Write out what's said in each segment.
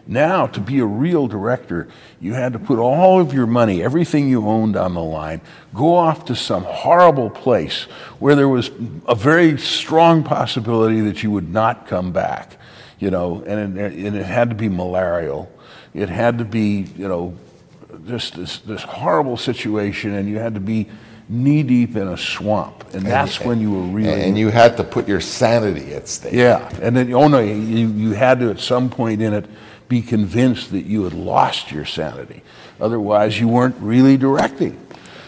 Now, to be a real director, you had to put all of your money, everything you owned on the line, go off to some horrible place where there was a very strong possibility that you would not come back, and it had to be malarial. It had to be, just this horrible situation, and you had to be knee-deep in a swamp, and that's when you were really... And you had to put your sanity at stake. Yeah, and then, you had to, at some point in it, be convinced that you had lost your sanity. Otherwise, you weren't really directing.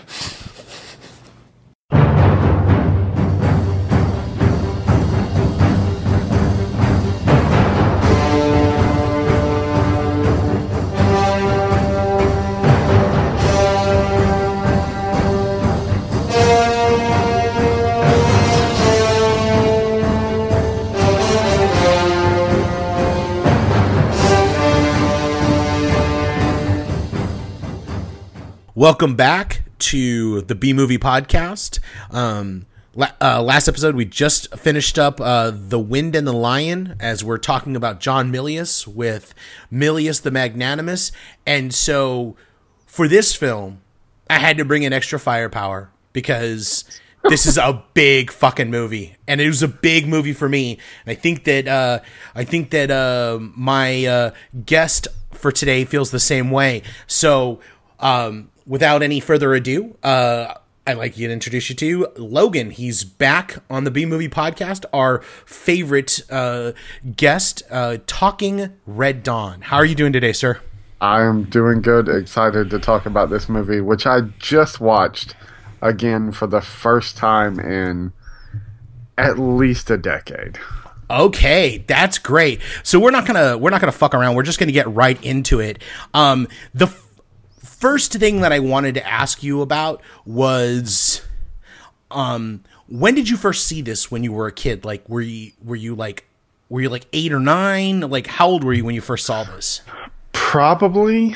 Welcome back to the B-Movie Podcast. Last episode, we just finished up The Wind and the Lion, as we're talking about John Milius with Milius the Magnanimous. And so, for this film, I had to bring in extra firepower, because this is a big fucking movie, and it was a big movie for me. And I think that my guest for today feels the same way. So, without any further ado, I'd like to introduce you to Logan. He's back on the B-Movie Podcast, our favorite guest, talking Red Dawn. How are you doing today, sir? I'm doing good. Excited to talk about this movie, which I just watched again for the first time in at least a decade. Okay, that's great. So we're not gonna fuck around. We're just gonna get right into it. The first thing that I wanted to ask you about was, when did you first see this when you were a kid? Like, were you like 8 or 9? Like, how old were you when you first saw this? Probably,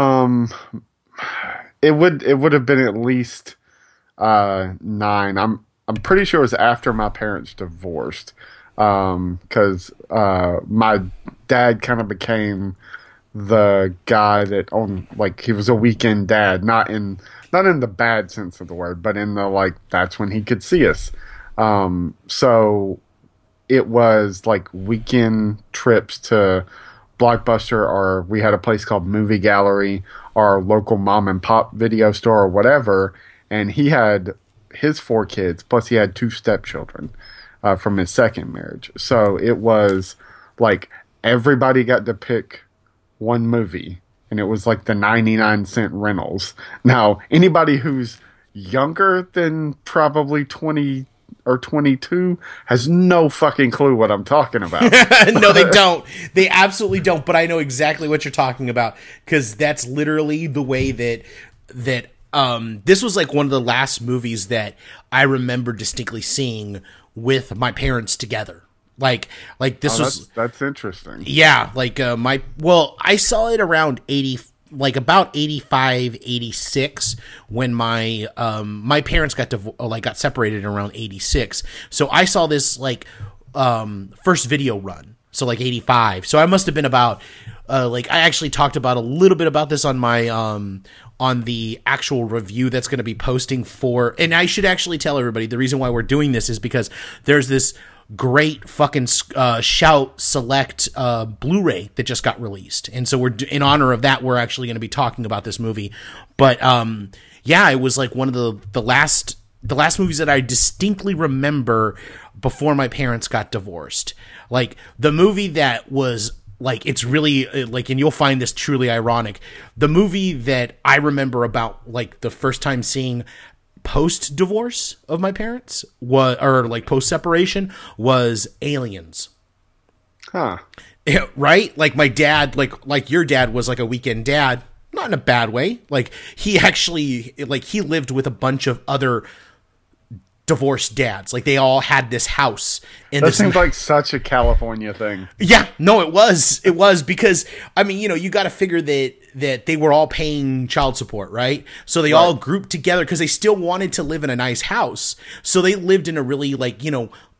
it would have been at least 9. I'm pretty sure it was after my parents divorced, because my dad kind of became the guy that owned, like, he was a weekend dad, not in the bad sense of the word, but in the, like, that's when he could see us. So it was like weekend trips to Blockbuster, or we had a place called Movie Gallery, our local mom and pop video store or whatever. And he had his 4 kids, plus he had 2 stepchildren from his second marriage. So it was like everybody got to pick one movie, and it was like the 99-cent rentals. Now, anybody who's younger than probably 20 or 22 has no fucking clue what I'm talking about. No, they don't. They absolutely don't. But I know exactly what you're talking about, because that's literally the way that this was like one of the last movies that I remember distinctly seeing with my parents together. Like this was... That's interesting. Yeah, like I saw it around 80, like about 85, 86 when my my parents got separated around 86. So I saw this like first video run. So like 85. So I must have been about I actually talked about a little bit about this on my on the actual review that's going to be posting for, and I should actually tell everybody the reason why we're doing this is because there's this great fucking Shout Select Blu-ray that just got released, and so we're in honor of that, we're actually going to be talking about this movie. But yeah, it was like one of the last movies that I distinctly remember before my parents got divorced. Like the movie that was like, it's really like, and you'll find this truly ironic, the movie that I remember about like the first time seeing post divorce of my parents was, or like post separation, was Aliens. Huh. Yeah, right? Like my dad, like your dad was like a weekend dad, not in a bad way. Like he actually, like he lived with a bunch of other divorced dads. Like they all had this house. That seems like such a California thing. Yeah, no, it was because, I mean, you know, you got to figure that they were all paying child support, right? So they all grouped together because they still wanted to live in a nice house. So they lived in a really, like, you know,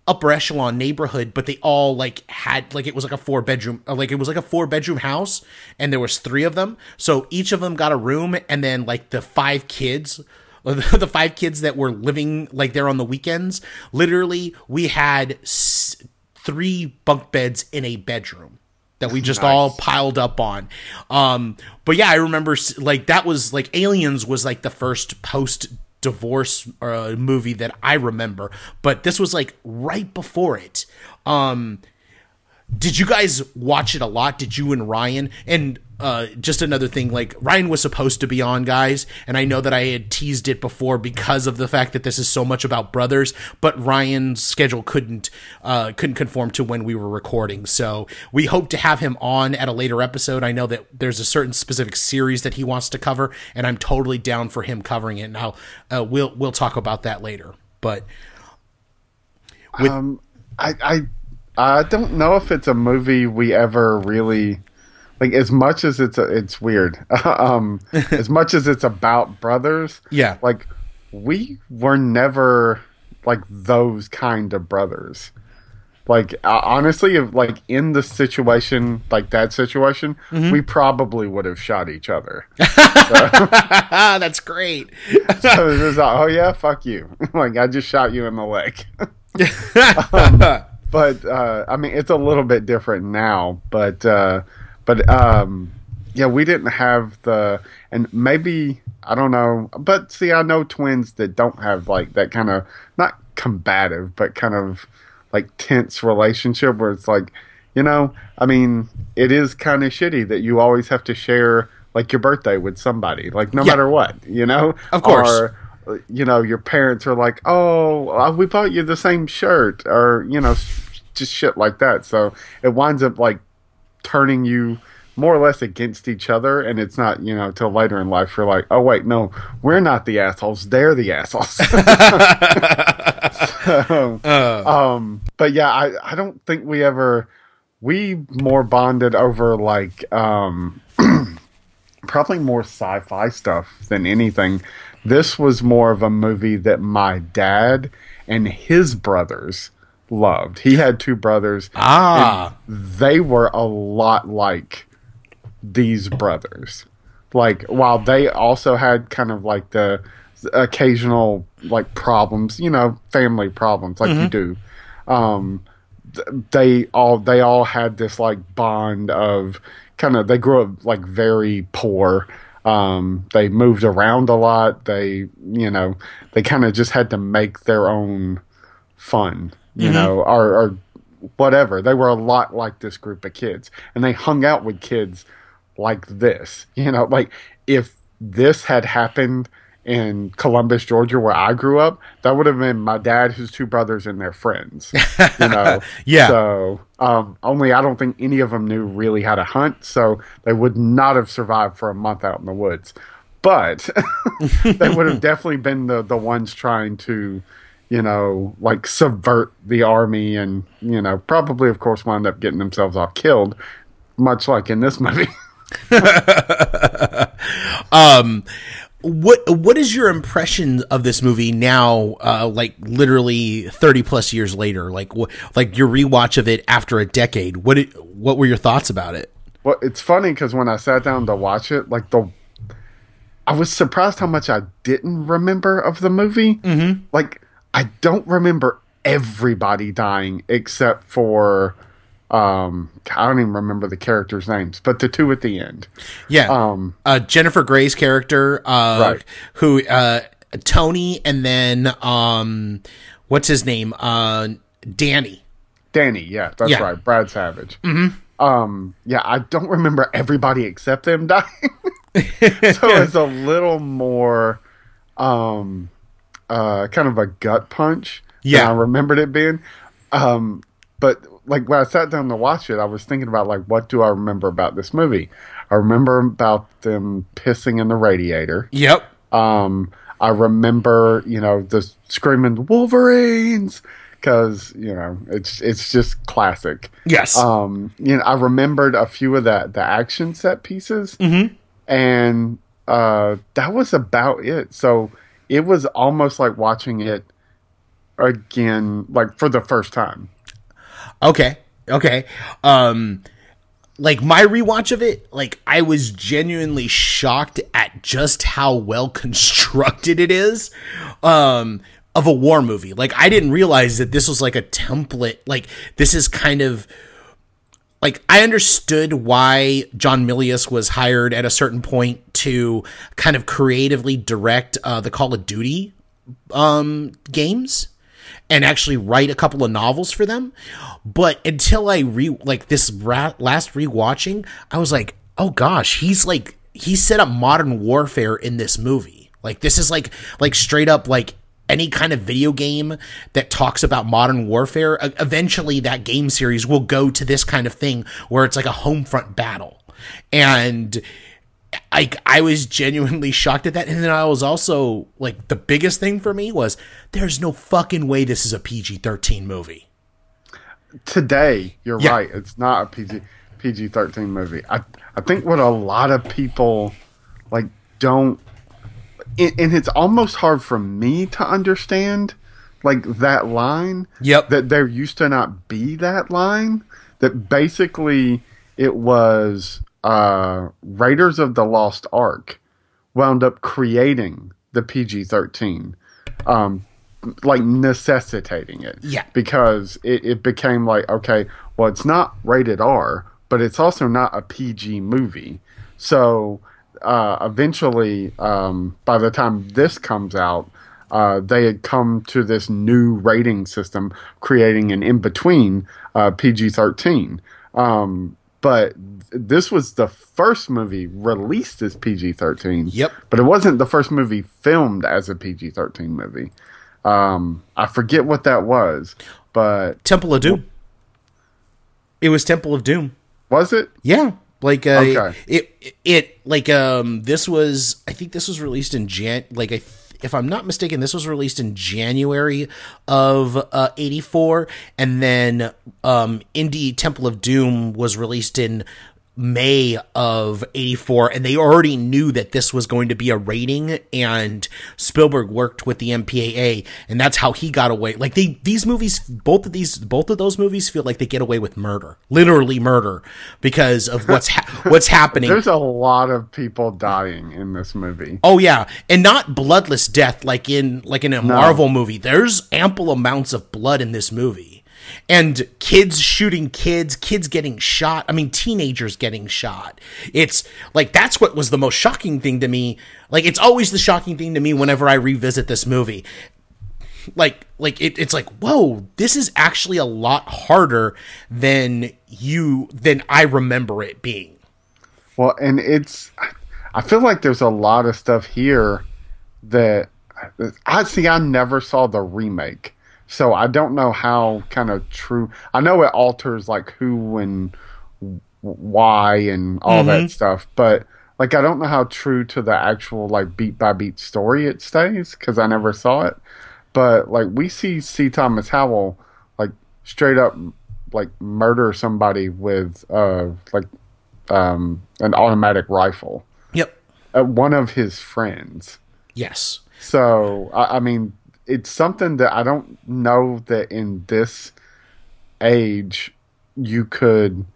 upper echelon neighborhood, but they all like had like it was like a 4-bedroom, like it was like a 4-bedroom house, and there was 3 of them. So each of them got a room, and then like the 5 kids. The 5 kids that were living like there on the weekends, literally we had 3 bunk beds in a bedroom that we just all piled up on. But yeah, I remember like that was like Aliens was like the first post divorce movie that I remember, but this was like right before it. Did you guys watch it a lot? Did you and Ryan? And just another thing, like Ryan was supposed to be on, guys, and I know that I had teased it before because of the fact that this is so much about brothers, but Ryan's schedule couldn't conform to when we were recording. So we hope to have him on at a later episode. I know that there's a certain specific series that he wants to cover, and I'm totally down for him covering it. Now we'll talk about that later. But I don't know if it's a movie we ever really like. As much as it's weird. As much as it's about brothers, yeah, like we were never like those kind of brothers. Like honestly, if like in the situation, like that situation, we probably would have shot each other. That's great. So it was like, oh yeah, fuck you. Like I just shot you in the leg. But I mean, it's a little bit different now. But yeah, we didn't have and maybe I don't know. But see, I know twins that don't have like that kind of not combative, but kind of like tense relationship where it's like, you know, I mean, it is kind of shitty that you always have to share like your birthday with somebody, like no matter what, you know, of course. Or, you know, your parents are like, oh, we bought you the same shirt, or, you know, just shit like that. So it winds up like turning you more or less against each other. And it's not, you know, till later in life, you're like, oh, wait, no, we're not the assholes. They're the assholes. So, but yeah, I don't think we more bonded over like, probably more sci-fi stuff than anything. This was more of a movie that my dad and his brothers loved. He had 2 brothers. And they were a lot like these brothers. Like, while they also had kind of like the occasional like problems, you know, family problems like you do. They all had this like bond of kind of, they grew up like very poor. They moved around a lot. They, you know, they kind of just had to make their own fun, you know, or whatever. They were a lot like this group of kids, and they hung out with kids like this, you know, like if this had happened in Columbus, Georgia, where I grew up, that would have been my dad, his 2 brothers, and their friends, you know? Yeah. So, only I don't think any of them knew really how to hunt, so they would not have survived for a month out in the woods. But they would have definitely been the ones trying to, you know, like subvert the army and, you know, probably, of course, wound up getting themselves all killed, much like in this movie. What is your impression of this movie now, like literally 30 plus years later, like your rewatch of it after a decade? What were your thoughts about it? Well, it's funny because when I sat down to watch it, like I was surprised how much I didn't remember of the movie. Like, I don't remember everybody dying except for, I don't even remember the characters' names, but the 2 at the end. Yeah. Jennifer Grey's character, right. Who, Tony, and then, what's his name? Danny. Danny, yeah, that's right. Brad Savage. Yeah, I don't remember everybody except them dying. So it's a little more, kind of a gut punch than I remembered it being. But like when I sat down to watch it, I was thinking about like, what do I remember about this movie? I remember about them pissing in the radiator. Yep. I remember, you know, the screaming Wolverines because, you know, it's just classic. Yes. You know, I remembered a few of the action set pieces, and that was about it. So it was almost like watching it again, like for the first time. Okay. Like my rewatch of it, like I was genuinely shocked at just how well constructed it is. Of a war movie. Like I didn't realize that this was like a template. Like this is kind of like I understood why John Milius was hired at a certain point to kind of creatively direct the Call of Duty games and actually write a couple of novels for them. But until I last rewatching, I was like, oh gosh, he set up modern warfare in this movie. Like this is like straight up like any kind of video game that talks about modern warfare, eventually that game series will go to this kind of thing where it's like a home front battle. And I was genuinely shocked at that. And then I was also like, the biggest thing for me was there's no fucking way this is a PG-13 movie. Today, you're right. It's not a PG-13 movie. I think what a lot of people like don't, and it's almost hard for me to understand, like that line. Yep. That there used to not be that line. That basically it was Raiders of the Lost Ark wound up creating the PG-13, like necessitating it. Yeah. Because it became like, okay, well, it's not rated R, but it's also not a PG movie. So eventually, by the time this comes out, they had come to this new rating system, creating an in-between PG-13. But this was the first movie released as PG-13. Yep. But it wasn't the first movie filmed as a PG-13 movie. I forget what that was, but Temple of Doom. It was Temple of Doom. Was it? Yeah. Like Okay. This was, I think this was released in if I'm not mistaken, this was released in January of 84, and then Indie Temple of Doom was released in May of 84, and they already knew that this was going to be a rating, and Spielberg worked with the MPAA, and that's how he got away. Like these movies, both of those movies feel like they get away with murder, literally murder, because of what's happening. There's a lot of people dying in this movie. Oh yeah, and not bloodless death like in a Marvel movie. There's ample amounts of blood in this movie. And kids shooting kids getting shot. I mean, teenagers getting shot. It's like, that's what was the most shocking thing to me. Like, it's always the shocking thing to me whenever I revisit this movie. It's like, whoa, this is actually a lot harder than I remember it being. Well, and I feel like there's a lot of stuff here that I never saw the remake. So I don't know how kind of true. I know it alters like who and why and all that stuff, but like I don't know how true to the actual like beat by beat story it stays because I never saw it. But like we see C. Thomas Howell like straight up like murder somebody with an automatic rifle. Yep. One of his friends. Yes. So I mean. It's something that I don't know that in this age you could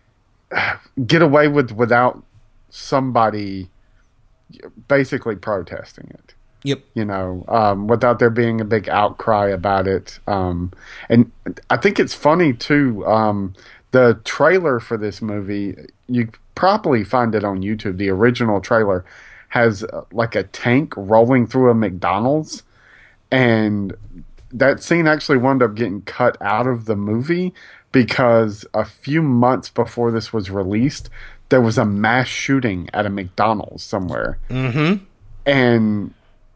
get away with without somebody basically protesting it. Yep. You know, without there being a big outcry about it. And I think it's funny too. The trailer for this movie, you probably find it on YouTube. The original trailer has like a tank rolling through a McDonald's. And that scene actually wound up getting cut out of the movie because a few months before this was released, there was a mass shooting at a McDonald's somewhere. Mm-hmm. And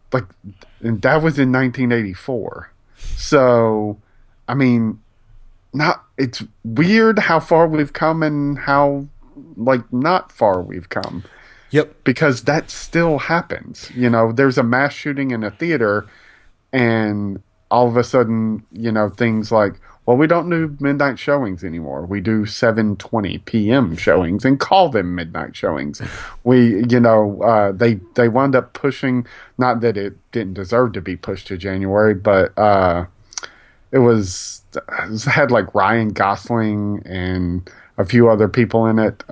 that was in 1984. So, I mean, it's weird how far we've come and how not far we've come. Yep. Because that still happens. You know, there's a mass shooting in a theater. And all of a sudden, you know, things like, well, we don't do midnight showings anymore. We do 7:20 p.m. showings and call them midnight showings. We, you know, they wound up pushing, not that it didn't deserve to be pushed to January, but it had like Ryan Gosling and a few other people in it.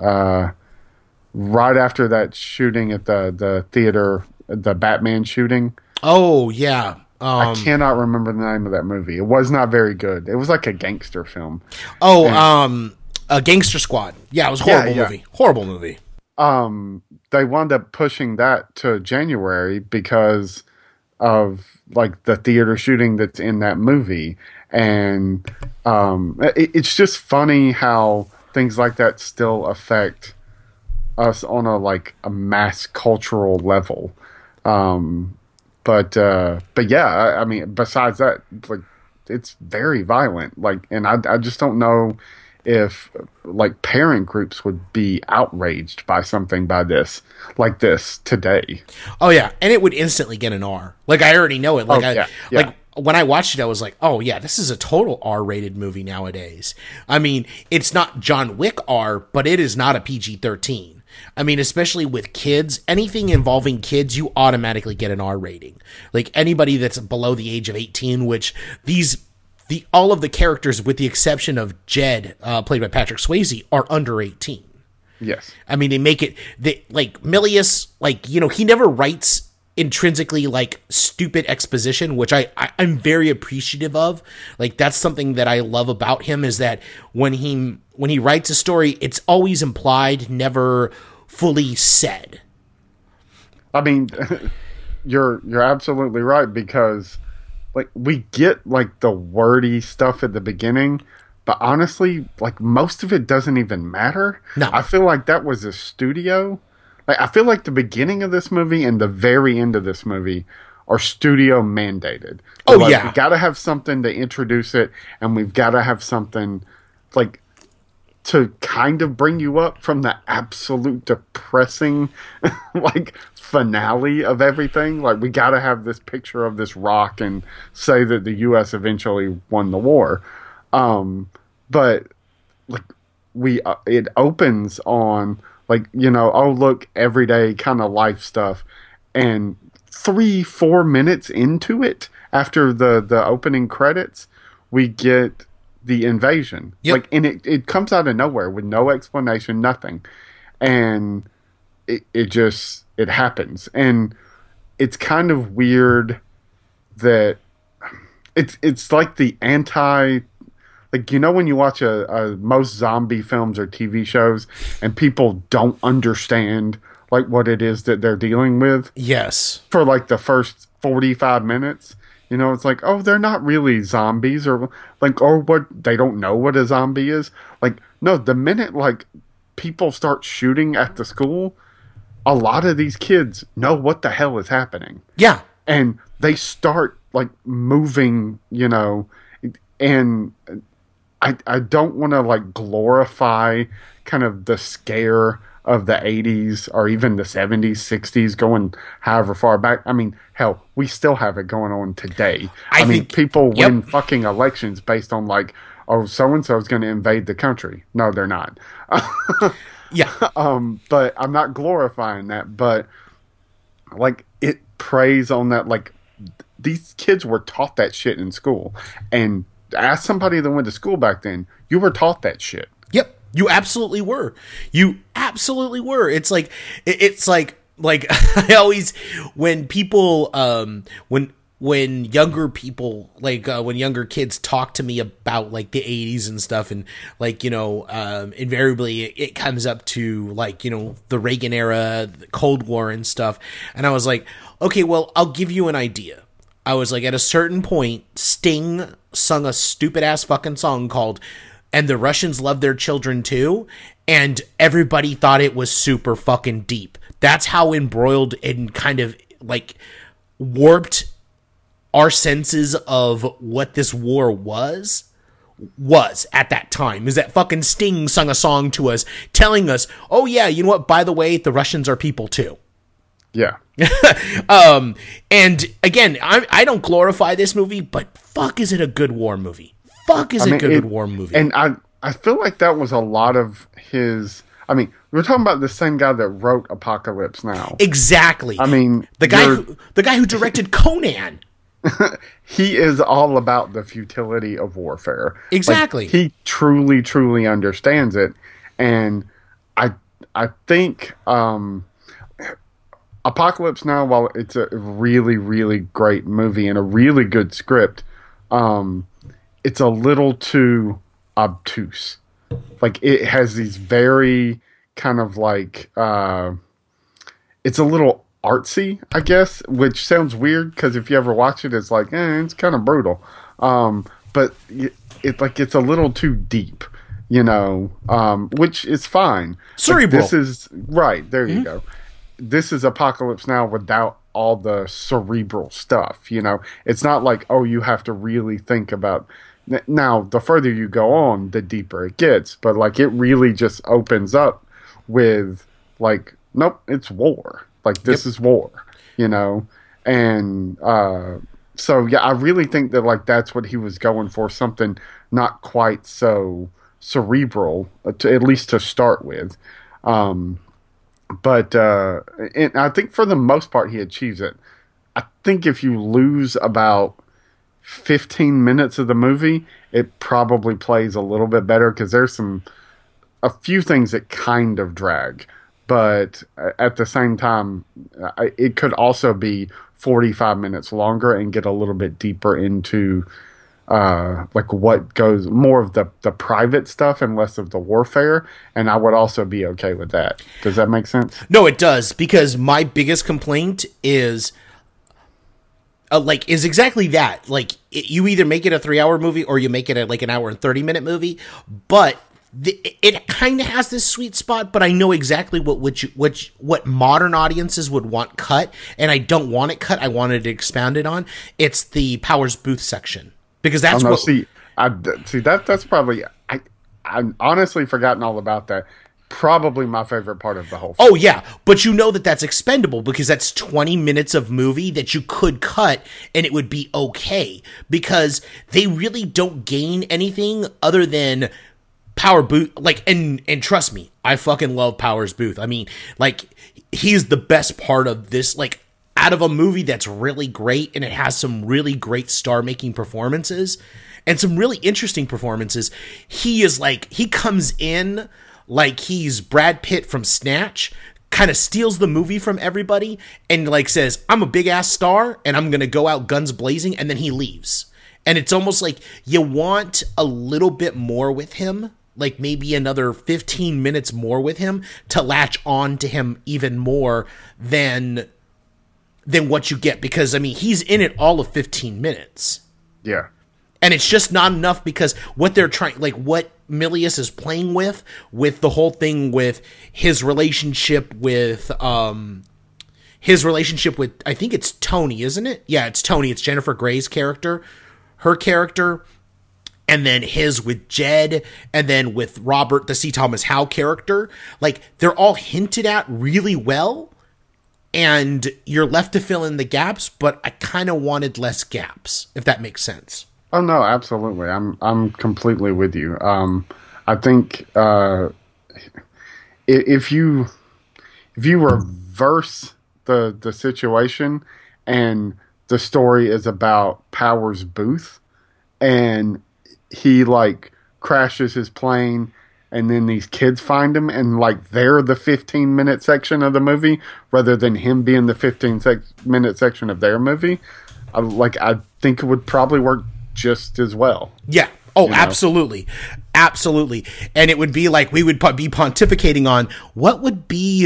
Right after that shooting at the theater, the Batman shooting. Oh yeah. I cannot remember the name of that movie. It was not very good. It was like a gangster film. A Gangster Squad. Yeah, it was a horrible movie. Horrible movie. They wound up pushing that to January because of like the theater shooting that's in that movie. And it's just funny how things like that still affect us on a mass cultural level. But yeah, I mean, besides that, like, it's very violent. Like, and I just don't know if like parent groups would be outraged by something like this today. Oh yeah, and it would instantly get an R. Like, I already know it. Like, like when I watched it, I was like, oh yeah, this is a total R-rated movie nowadays. I mean, it's not John Wick R, but it is not a PG-13. I mean, especially with kids, anything involving kids, you automatically get an R rating. Like, anybody that's below the age of 18, which all of the characters, with the exception of Jed, played by Patrick Swayze, are under 18. Yes. I mean, they make it, like, Milius, like, you know, he never writes intrinsically like stupid exposition, which I'm very appreciative of. Like, that's something that I love about him, is that when he writes a story, it's always implied, never fully said. I mean, you're absolutely right, because like we get like the wordy stuff at the beginning, but honestly, like most of it doesn't even matter. No. I feel like that was a studio. Like, I feel like the beginning of this movie and the very end of this movie are studio mandated. Oh, like, yeah. We got to have something to introduce it, and we've got to have something like to kind of bring you up from the absolute depressing like finale of everything. Like, we got to have this picture of this rock and say that the U.S. eventually won the war. But like it opens on like, you know, oh look, everyday kind of life stuff, and 3-4 minutes into it, after the opening credits, we get the invasion. Yep. Like, and it comes out of nowhere with no explanation, nothing, and it happens, and it's kind of weird that it's like the anti. Like, you know, when you watch most zombie films or TV shows and people don't understand like what it is that they're dealing with. Yes. For like the first 45 minutes, you know, it's like, oh, they're not really zombies, or like, or what, they don't know what a zombie is. Like, no, the minute like people start shooting at the school, a lot of these kids know what the hell is happening. Yeah. And they start like moving, you know, and I don't want to like glorify kind of the scare of the 80s or even the 70s, 60s, going however far back. I mean, hell, we still have it going on today. I mean, people win fucking elections based on like, oh, so-and-so is going to invade the country. No, they're not. Yeah. But I'm not glorifying that, but like it preys on that. Like, these kids were taught that shit in school, and ask somebody that went to school back then, you were taught that shit. Yep. You absolutely were. You absolutely were. It's like I always, when people, when younger people, like, when younger kids talk to me about like the 80s and stuff, and like, you know, invariably it comes up to like, you know, the Reagan era, the Cold War and stuff. And I was like, okay, well, I'll give you an idea. I was like, at a certain point, Sting sung a stupid ass fucking song called "And the Russians Love Their Children Too," and everybody thought it was super fucking deep. That's how embroiled and kind of like warped our senses of what this war was at that time. Is that fucking Sting sung a song to us telling us, oh yeah, you know what, by the way, the Russians are people too. Yeah. And again, I don't glorify this movie, but fuck, is it a good war movie? Fuck, is it a good war movie? And I feel like that was a lot of his. I mean, we're talking about the same guy that wrote Apocalypse Now. Exactly. I mean, the guy who directed Conan. he is all about the futility of warfare. Exactly. Like, he truly, truly understands it, and I think Apocalypse Now, while it's a really, really great movie and a really good script, it's a little too obtuse. Like, it has these very kind of like it's a little artsy, I guess, which sounds weird because if you ever watch it, it's like, it's kind of brutal. But it's a little too deep, which is fine. Cerebral. Like, this is right. There you go. This is Apocalypse Now without all the cerebral stuff. It's not like, oh, you have to really think about. Now, the further you go on, the deeper it gets. But like, it really just opens up with like, nope, it's war. Like, this is war, and so yeah, I really think that like that's what he was going for, something not quite so cerebral, at least to start with. But and I think for the most part he achieves it. I think if you lose about 15 minutes of the movie, it probably plays a little bit better because there's a few things that kind of drag. But at the same time, it could also be 45 minutes longer and get a little bit deeper into like what goes more of the private stuff and less of the warfare. And I would also be okay with that. Does that make sense? No, it does, because my biggest complaint is exactly that. Like, you either make it a 3-hour movie or you make it like an hour and 30-minute movie, but it kind of has this sweet spot, but I know exactly what modern audiences would want cut, and I don't want it cut. I wanted it expounded on. It's the Powers Booth section, because that's that's probably I honestly forgotten all about that. Probably my favorite part of the whole film. Oh yeah, but that's expendable, because that's 20 minutes of movie that you could cut and it would be okay, because they really don't gain anything other than Power Booth, like, and trust me, I fucking love Powers Booth. I mean, like, he's the best part of this, like, out of a movie that's really great and it has some really great star-making performances and some really interesting performances. He comes in like he's Brad Pitt from Snatch, kind of steals the movie from everybody and like says, I'm a big-ass star and I'm gonna go out guns blazing, and then he leaves. And it's almost like you want a little bit more with him, like maybe another 15 minutes more with him to latch on to him even more than what you get. Because, I mean, he's in it all of 15 minutes. Yeah. And it's just not enough, because what they're trying, like what Milius is playing with the whole thing with his relationship with, I think it's Tony, isn't it? Yeah, it's Tony. It's Jennifer Grey's character, her character. And then his with Jed, and then with Robert, the C. Thomas Howe character. Like, they're all hinted at really well, and you're left to fill in the gaps, but I kind of wanted less gaps, if that makes sense. Oh, no, absolutely. I'm completely with you. I think if you reverse the situation and the story is about Powers Booth, and he like crashes his plane and then these kids find him and like they're the 15-minute section of the movie rather than him being the 15-minute section of their movie, I think it would probably work just as well. Yeah. Oh, absolutely. Absolutely. And it would be like we would be pontificating on what would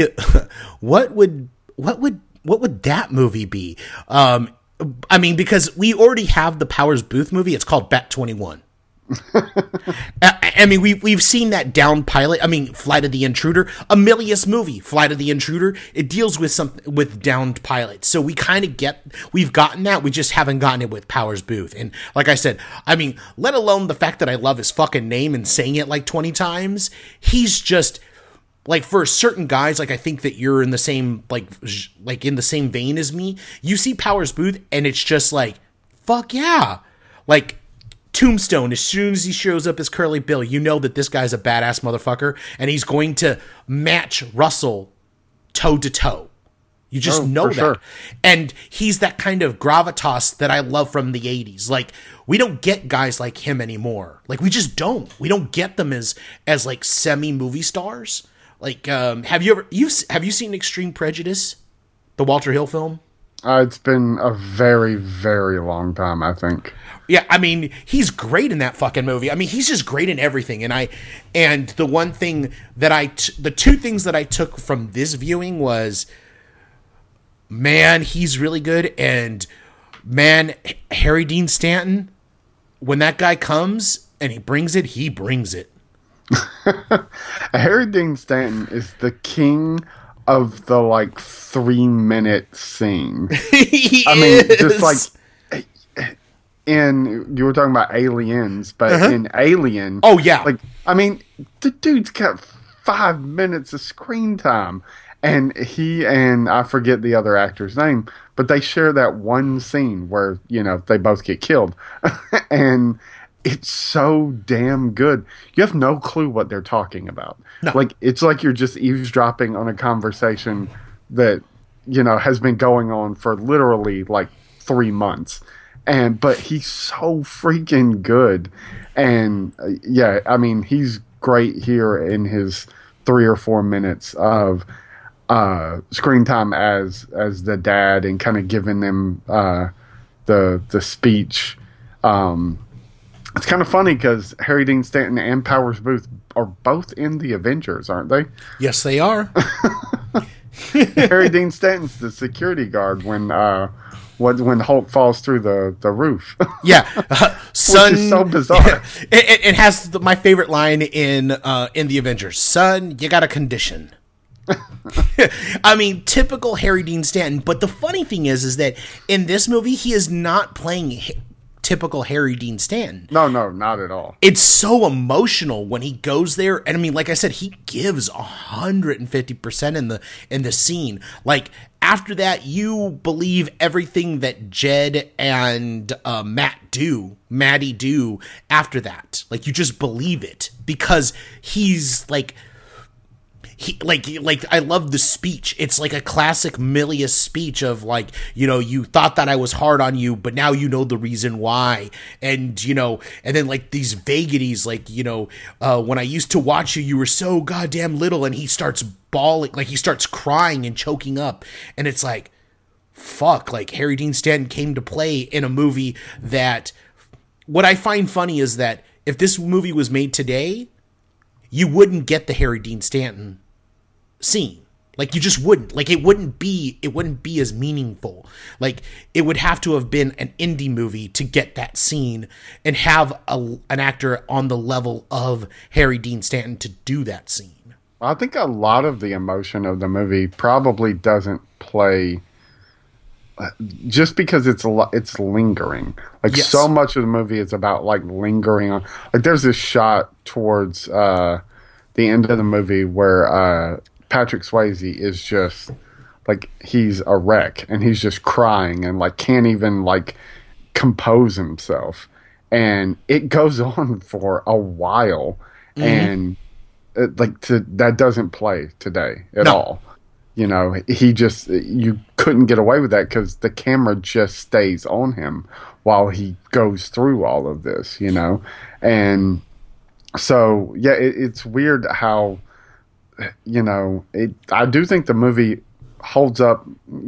that movie be? I mean, because we already have the Powers Booth movie. It's called Bat 21. I mean, we've seen that down pilot. I mean, Flight of the Intruder, a Milius movie, Flight of the Intruder. It deals with downed pilots, so we've gotten that. We just haven't gotten it with Powers Booth. And like I said, I mean, let alone the fact that I love his fucking name and saying it like 20 times. He's just like, for certain guys, like I think that you're in the same like in the same vein as me. You see Powers Booth, and it's just like, fuck yeah, like. Tombstone, as soon as he shows up as Curly Bill, you know that this guy's a badass motherfucker, and he's going to match Russell toe to toe. You just know that. Sure. And he's that kind of gravitas that I love from the 80s. Like, we don't get guys like him anymore. Like, we just don't. We don't get them as like semi-movie stars. Like, have you seen Extreme Prejudice? The Walter Hill film? It's been a very, very long time, I think. Yeah, I mean, he's great in that fucking movie. I mean, he's just great in everything. And the one thing that the two things that I took from this viewing was, man, he's really good. And man, Harry Dean Stanton, when that guy comes and he brings it, he brings it. Harry Dean Stanton is the king of the 3-minute scene. I mean, just like you were talking about Aliens, but in Alien, oh yeah, I mean, the dude's got 5 minutes of screen time, and he and I forget the other actor's name, but they share that one scene where they both get killed, and it's so damn good. You have no clue what they're talking about. No. It's like you're just eavesdropping on a conversation that, has been going on for literally 3 months. But he's so freaking good. And yeah, I mean, he's great here in his 3 or 4 minutes of screen time as the dad and kind of giving them the speech. It's kind of funny because Harry Dean Stanton and Powers Booth are both in the Avengers, aren't they? Yes, they are. Harry Dean Stanton's the security guard when Hulk falls through the roof. Yeah, son, which is so bizarre. It has my favorite line in the Avengers. Son, you got a condition. I mean, typical Harry Dean Stanton. But the funny thing is that in this movie, he is not playing typical Harry Dean Stanton. No, not at all. It's so emotional when he goes there, and I mean, like I said, he gives 150% in the scene. Like, after that, you believe everything that Jed and Maddie do after that. Like, you just believe it because he's like. I love the speech. It's like a classic Milius speech of you thought that I was hard on you, but now you know the reason why. And, and then these vagaries, when I used to watch you, you were so goddamn little, and he starts bawling, he starts crying and choking up. And it's like, fuck, Harry Dean Stanton came to play in a movie that, what I find funny is that if this movie was made today, you wouldn't get the Harry Dean Stanton scene. You just wouldn't. It wouldn't be as meaningful. It would have to have been an indie movie to get that scene and have an actor on the level of Harry Dean Stanton to do that scene. I think a lot of the emotion of the movie probably doesn't play just because it's lingering. Yes. So much of the movie is about lingering on. There's this shot towards the end of the movie where Patrick Swayze is just he's a wreck and he's just crying and can't even compose himself, and it goes on for a while. And that doesn't play today at all. You couldn't get away with that because the camera just stays on him while he goes through all of this, and so yeah, it's weird how I do think the movie holds up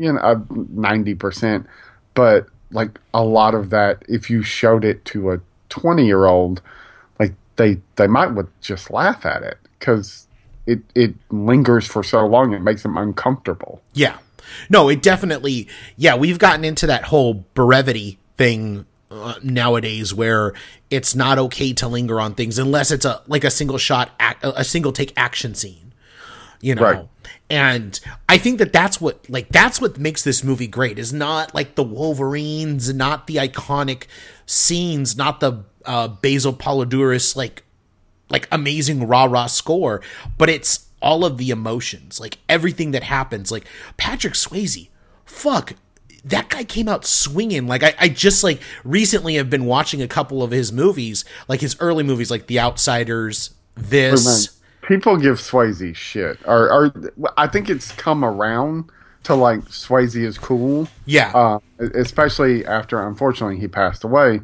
90%, but a lot of that, if you showed it to a 20-year-old, they might would just laugh at it because it lingers for so long, it makes them uncomfortable. Yeah. No, it definitely, we've gotten into that whole brevity thing nowadays where it's not okay to linger on things unless it's a single shot, a single take action scene. Right. And I think that's what makes this movie great, is not the Wolverines, not the iconic scenes, not the Basil Poledouris amazing rah-rah score, but it's all of the emotions, everything that happens. Patrick Swayze, fuck, that guy came out swinging. I just recently have been watching a couple of his movies, his early movies, The Outsiders, this. People give Swayze shit, or I think it's come around to like Swayze is cool. Yeah. Especially after, unfortunately, he passed away.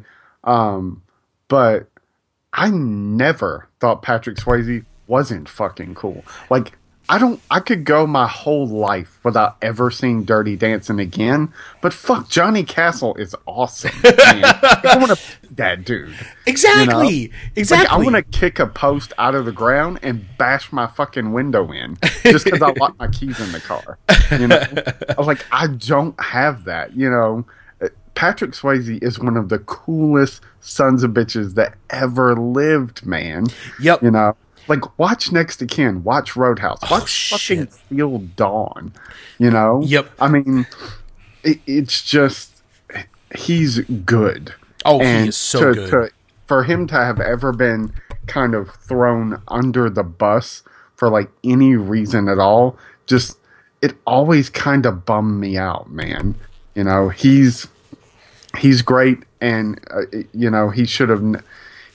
But I never thought Patrick Swayze wasn't fucking cool. Like, I could go my whole life without ever seeing Dirty Dancing again, but fuck, Johnny Castle is awesome, man. I want to be that dude. Exactly. You know? Exactly. Like, I want to kick a post out of the ground and bash my fucking window in just because I locked my keys in the car. You know, I was like, I don't have that. You know, Patrick Swayze is one of the coolest sons of bitches that ever lived, man. Yep. You know. Like, watch Next of Kin, watch Roadhouse, watch fucking Steel Dawn, you know? Yep. I mean, it's just, he's good. Oh, he is so good. For him to have ever been kind of thrown under the bus for, like, any reason at all, just, it always kind of bummed me out, man. You know, he's great, and, you know, he should have...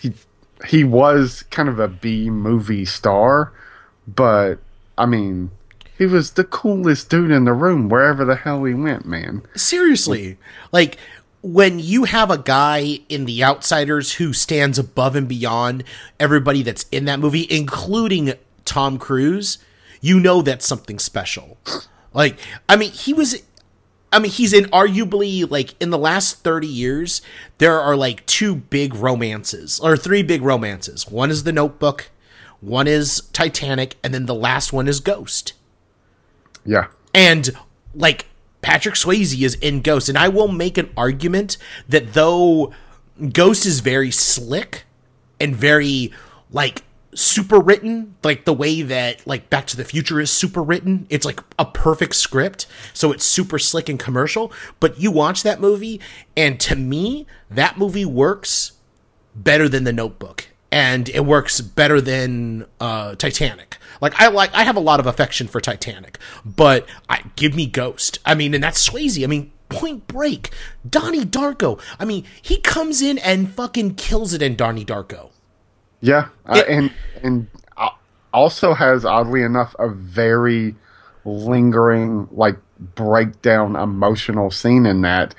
He was kind of a B movie star, but I mean, he was the coolest dude in the room wherever the hell he went, man. Seriously. Like, when you have a guy in The Outsiders who stands above and beyond everybody that's in that movie, including Tom Cruise, you know that's something special. Like, I mean, he's in arguably, like, in the last 30 years, there are, like, three big romances. One is The Notebook, one is Titanic, and then the last one is Ghost. Yeah. And, like, Patrick Swayze is in Ghost, and I will make an argument that though Ghost is very slick and very, like, super written, like the way that like Back to the Future is super written. It's like a perfect script, so it's super slick and commercial. But you watch that movie, and to me, that movie works better than The Notebook, and it works better than Titanic. I have a lot of affection for Titanic, but give me Ghost. I mean, and that's Swayze. I mean, Point Break, Donnie Darko. I mean, he comes in and fucking kills it in Donnie Darko. Yeah, and also has, oddly enough, a very lingering, like, breakdown emotional scene in that,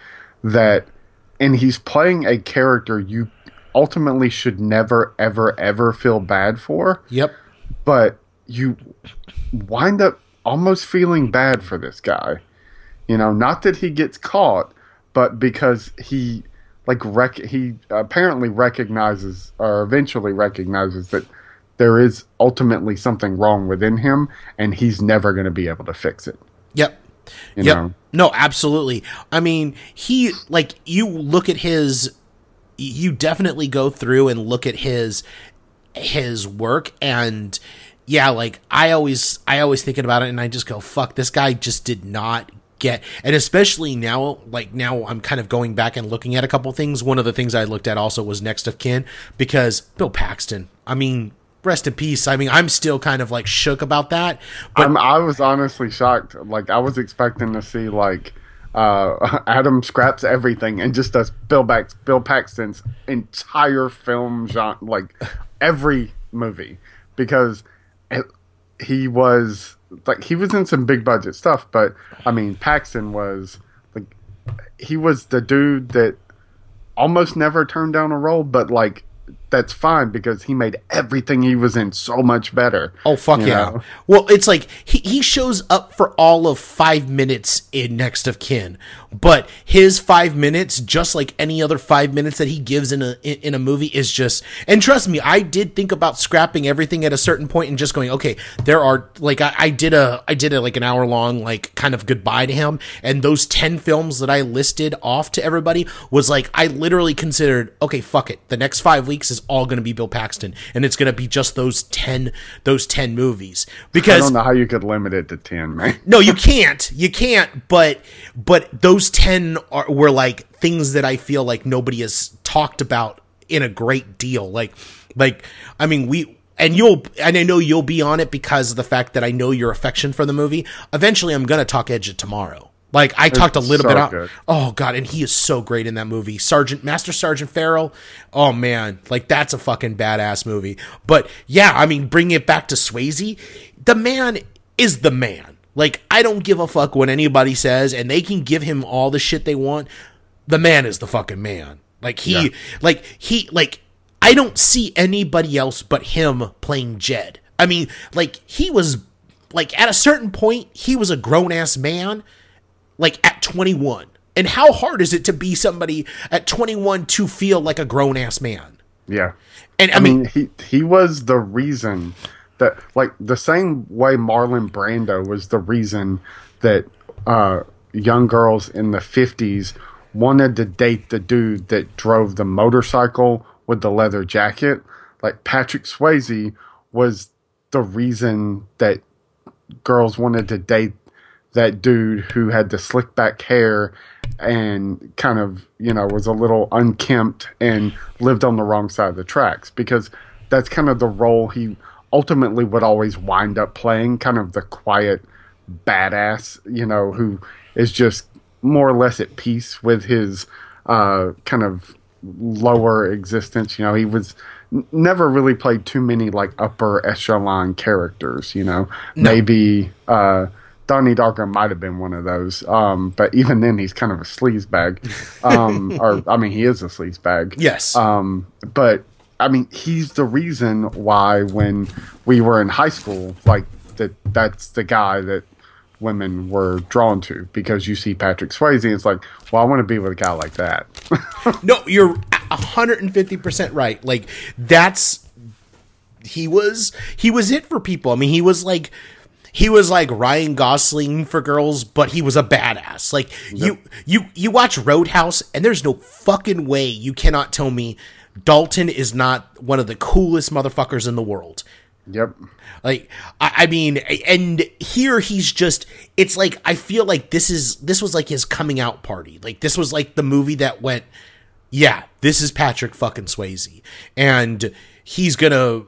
and he's playing a character you ultimately should never, ever, ever feel bad for. Yep. But you wind up almost feeling bad for this guy. You know, not that he gets caught, but because he... he apparently recognizes, or eventually recognizes, that there is ultimately something wrong within him, and he's never going to be able to fix it. Yep. You know? No, absolutely. I mean, you definitely go through and look at his work, and yeah, like I always thinking about it, and I just go, fuck, this guy just did not get, and especially now I'm kind of going back and looking at a couple things. One of the things I looked at also was Next of Kin, because Bill Paxton, I mean, rest in peace. I mean, I'm still kind of like shook about that. But I was honestly shocked. Like, I was expecting to see like Adam scraps everything and just does Bill Paxton's entire film genre, like every movie, because he was in some big budget stuff, but I mean, Paxton was like, he was the dude that almost never turned down a role, but like, that's fine because he made everything he was in so much better. Oh, fuck yeah. Know? Well, it's like he shows up for all of 5 minutes in Next of Kin, but his 5 minutes, just like any other 5 minutes that he gives in a movie, is just, and trust me, I did think about scrapping everything at a certain point and just going, okay, there are, like, I did a like an hour long, like, kind of goodbye to him, and those 10 films that I listed off to everybody was like, I literally considered, okay, fuck it, the next 5 weeks is all going to be Bill Paxton, and it's going to be just those 10 movies, because I don't know how you could limit it to 10, man. No, you can't, but those 10 were like things that I feel like nobody has talked about in a great deal. Like, I mean, and I know you'll be on it because of the fact that I know your affection for the movie. Eventually I'm going to talk Edge of Tomorrow. Like, I talked a little bit about, oh god, and he is so great in that movie. Master Sergeant Farrell, oh man, like, that's a fucking badass movie. But yeah, I mean, bringing it back to Swayze, the man is the man. Like, I don't give a fuck what anybody says, and they can give him all the shit they want. The man is the fucking man. Like, I don't see anybody else but him playing Jed. I mean, like, he was, like, at a certain point, he was a grown-ass man, like, at 21. And how hard is it to be somebody at 21 to feel like a grown-ass man? Yeah. And I mean, he was the reason that, like, the same way Marlon Brando was the reason that young girls in the 50s wanted to date the dude that drove the motorcycle with the leather jacket. Like, Patrick Swayze was the reason that girls wanted to date that dude who had the slick back hair and kind of, you know, was a little unkempt and lived on the wrong side of the tracks, because that's kind of the role he ultimately would always wind up playing, kind of the quiet badass, you know, who is just more or less at peace with his kind of lower existence. You know, he was never really played too many like upper echelon characters, you know. No. Maybe Donnie Darko might have been one of those, but even then he's kind of a sleazebag. Or I mean, he is a sleazebag. Yes. But I mean, he's the reason why when we were in high school, like that's the guy that women were drawn to, because you see Patrick Swayze and it's like, well, I want to be with a guy like that. No, you're 150% right. Like, he was it for people. I mean, he was like Ryan Gosling for girls, but he was a badass. Like, yep. you watch Roadhouse and there's no fucking way you cannot tell me Dalton is not one of the coolest motherfuckers in the world. Yep. Like, I mean, and here he's just, it's like, I feel like this was like his coming out party. Like, this was like the movie that went, yeah, this is Patrick fucking Swayze. And he's going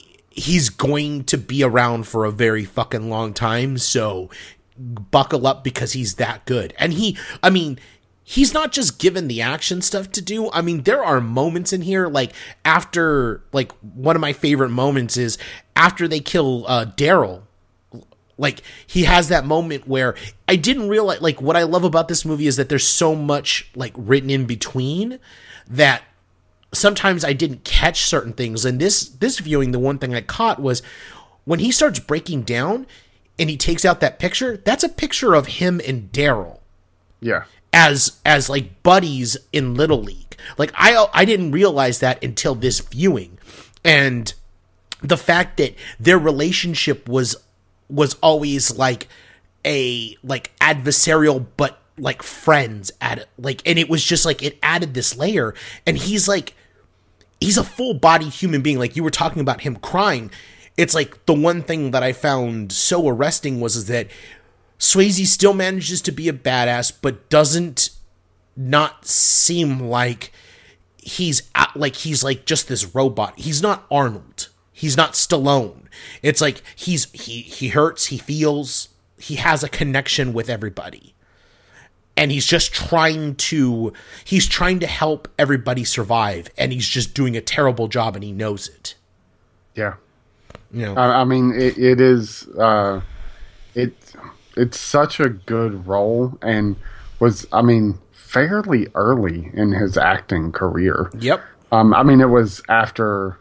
to be around for a very fucking long time. So buckle up, because he's that good. And he's not just given the action stuff to do. I mean, there are moments in here, like, after, like, one of my favorite moments is after they kill Daryl. Like, he has that moment where I didn't realize, like, what I love about this movie is that there's so much, like, written in between that sometimes I didn't catch certain things. And this viewing, the one thing I caught was when he starts breaking down and he takes out that picture, that's a picture of him and Daryl. Yeah. As like buddies in Little League. Like, I didn't realize that until this viewing. And the fact that their relationship was always like a like adversarial, but like friends at it. Like, and it was just like, it added this layer. And he's a full-bodied human being. Like, you were talking about him crying. It's like, the one thing that I found so arresting was that Swayze still manages to be a badass, but doesn't not seem like he's like just this robot. He's not Arnold. He's not Stallone. It's like he hurts, he feels, he has a connection with everybody. And he's just trying to help everybody survive, and he's just doing a terrible job, and he knows it. Yeah. You know. I mean, it is it's such a good role, and was, I mean, fairly early in his acting career. Yep. I mean, it was after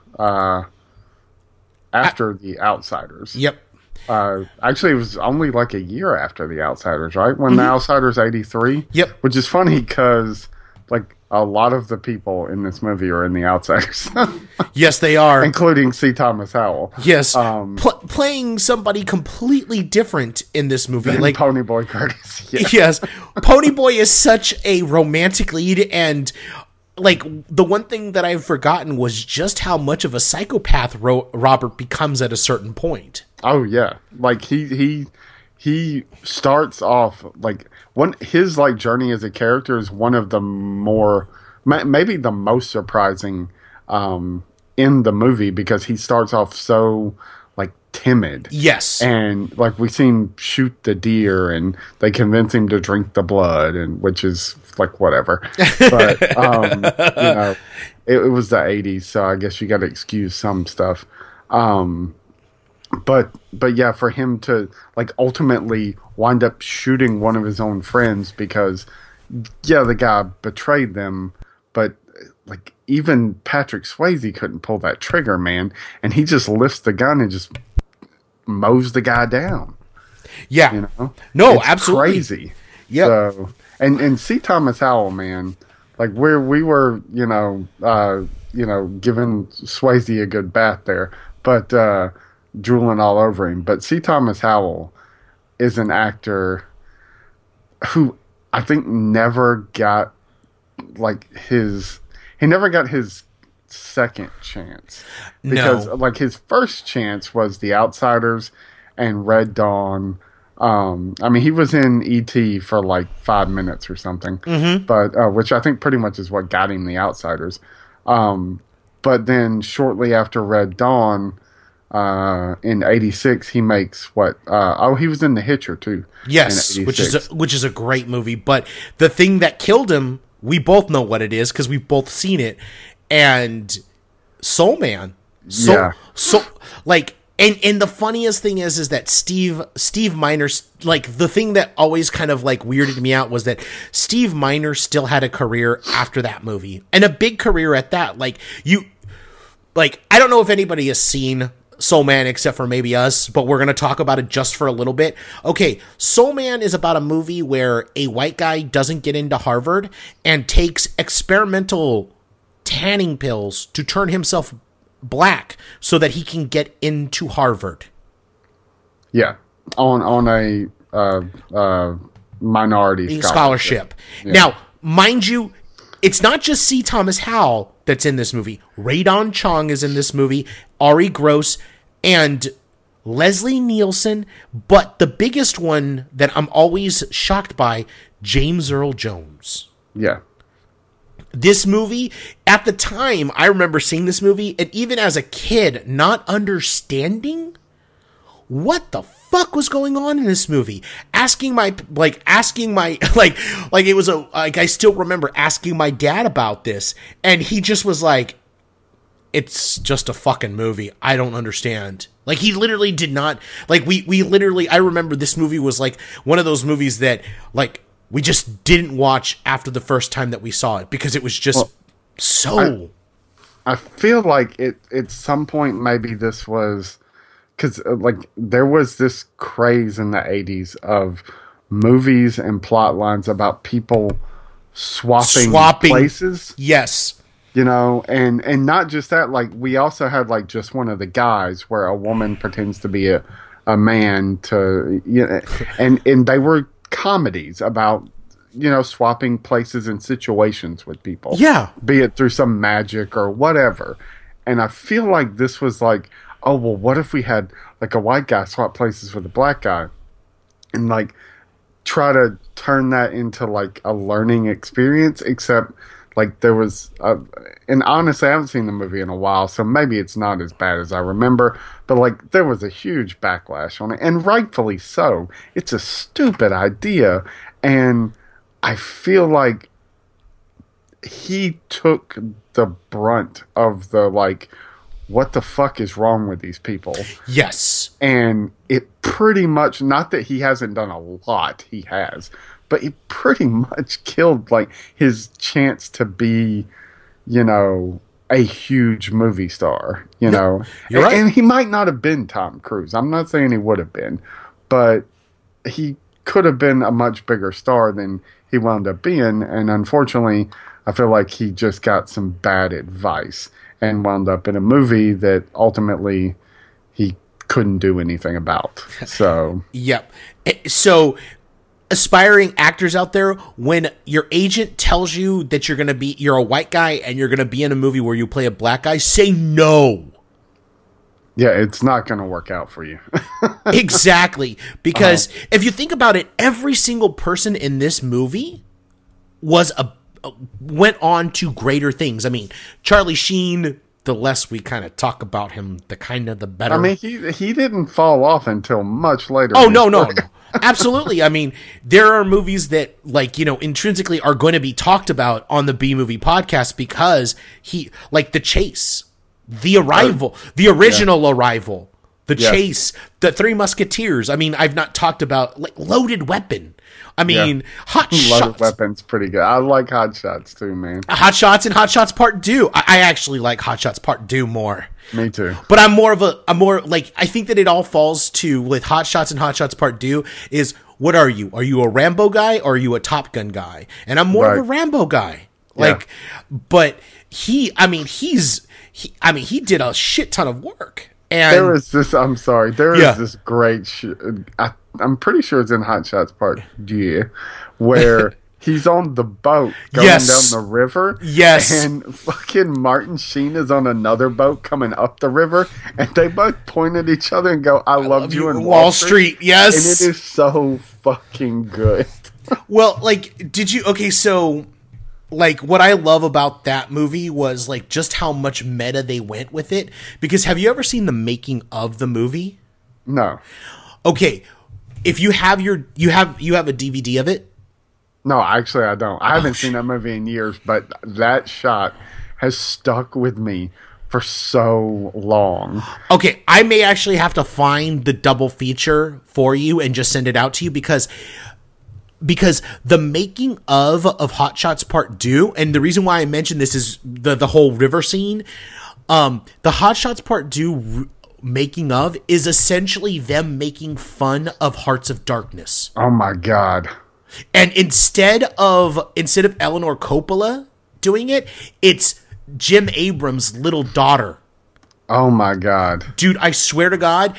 The Outsiders. Yep. Actually, it was only like a year after The Outsiders, right? When The Outsiders 83? Yep. Which is funny because, like, a lot of the people in this movie are in The Outsiders. Yes, they are. Including C. Thomas Howell. Yes. Playing somebody completely different in this movie. Like Ponyboy Curtis. Yeah. Yes. Ponyboy is such a romantic lead, and like, the one thing that I've forgotten was just how much of a psychopath Robert becomes at a certain point. Oh yeah, like he starts off like his like journey as a character is one of the more, maybe the most surprising in the movie, because he starts off so like timid. Yes, and like we see him shoot the deer, and they convince him to drink the blood, and which is like whatever. But you know, it was the 80s, so I guess you got to excuse some stuff. but yeah, for him to like ultimately wind up shooting one of his own friends because yeah, the guy betrayed them, but like even Patrick Swayze couldn't pull that trigger, man, and he just lifts the gun and just mows the guy down. Yeah. You know? No, it's absolutely. Crazy. Yeah. So, and C. Thomas Howell, man, like we were, giving Swayze a good bath there, but drooling all over him. But C. Thomas Howell is an actor who I think never got his second chance. Because like his first chance was The Outsiders and Red Dawn. I mean, he was in E.T. for like 5 minutes or something, but which I think pretty much is what got him The Outsiders. But then shortly after Red Dawn, in '86, he makes what? He was in The Hitcher too. Yes, which is a great movie. But the thing that killed him, we both know what it is because we've both seen it, and Soul Man. And the funniest thing is that Steve Miner, like the thing that always kind of like weirded me out was that Steve Miner still had a career after that movie, and a big career at that. I don't know if anybody has seen Soul Man except for maybe us, but we're going to talk about it just for a little bit. Okay, Soul Man is about a movie where a white guy doesn't get into Harvard and takes experimental tanning pills to turn himself black so that he can get into Harvard. Yeah, on a minority scholarship. Yeah. Now, mind you, it's not just C. Thomas Howell that's in this movie. Radon Chong is in this movie, Ari Gross, and Leslie Nielsen, but the biggest one that I'm always shocked by, James Earl Jones. Yeah. This movie, at the time, I remember seeing this movie, and even as a kid, not understanding what the fuck was going on in this movie. I still remember asking my dad about this, and he just was like, it's just a fucking movie. I don't understand. Like, he literally did not, like, I remember this movie was like one of those movies that, like, we just didn't watch after the first time that we saw it because it was just I feel like at some point maybe this was because like there was this craze in the 80s of movies and plot lines about people swapping places. Yes. And not just that, like we also had like just one of the guys where a woman pretends to be a man and they were comedies about swapping places and situations with people, be it through some magic or whatever. And I feel like this was like, oh well, what if we had like a white guy swap places with a black guy and like try to turn that into like a learning experience, except like there was and honestly I haven't seen the movie in a while, so maybe it's not as bad as I remember, but like there was a huge backlash on it, and rightfully so. It's a stupid idea, and I feel like he took the brunt of the like, what the fuck is wrong with these people? Yes. And it pretty much, not that he hasn't done a lot, he has, but it pretty much killed like his chance to be, a huge movie star, You're right. And he might not have been Tom Cruise. I'm not saying he would have been, but he could have been a much bigger star than he wound up being. And unfortunately, I feel like he just got some bad advice and wound up in a movie that ultimately he couldn't do anything about. So, yep. So, aspiring actors out there, when your agent tells you that you're a white guy and you're going to be in a movie where you play a black guy, say no. Yeah, it's not going to work out for you. Exactly. Because if you think about it, every single person in this movie went on to greater things. I mean, Charlie Sheen, the less we kind of talk about him, the better. I mean, he didn't fall off until much later. Oh, no. Absolutely. I mean, there are movies that, like, intrinsically are going to be talked about on the B-Movie podcast because The Chase, The Arrival, the original Arrival, The Chase, the Three Musketeers. I mean, I've not talked about like Loaded Weapon. I mean, Hot Shots. Loaded Weapon's pretty good. I like Hot Shots too, man. Hot Shots and Hot Shots Part 2. I actually like Hot Shots Part 2 more. Me too. But I'm more like, I think that it all falls to, with Hot Shots and Hot Shots Part 2 is, what are you? Are you a Rambo guy or are you a Top Gun guy? And I'm more of a Rambo guy. Like, but he did a shit ton of work. And there is this, I'm sorry, there is this great I'm pretty sure it's in Hot Shots Part 2, where he's on the boat going down the river. Yes. And fucking Martin Sheen is on another boat coming up the river, and they both point at each other and go, I love you in Wall Street. Yes. And it is so fucking good. Well, like, so, like, what I love about that movie was, like, just how much meta they went with it. Because have you ever seen the making of the movie? No. Okay. If you have you have a DVD of it? No, actually I don't. I haven't seen that movie in years, but that shot has stuck with me for so long. Okay, I may actually have to find the double feature for you and just send it out to you because the making of Hot Shots Part 2, and the reason why I mentioned this is the whole river scene. The Hot Shots Part 2 making of is essentially them making fun of Hearts of Darkness. Oh my God. And instead of Eleanor Coppola doing it, it's Jim Abrams' little daughter. Oh my God. Dude, I swear to God,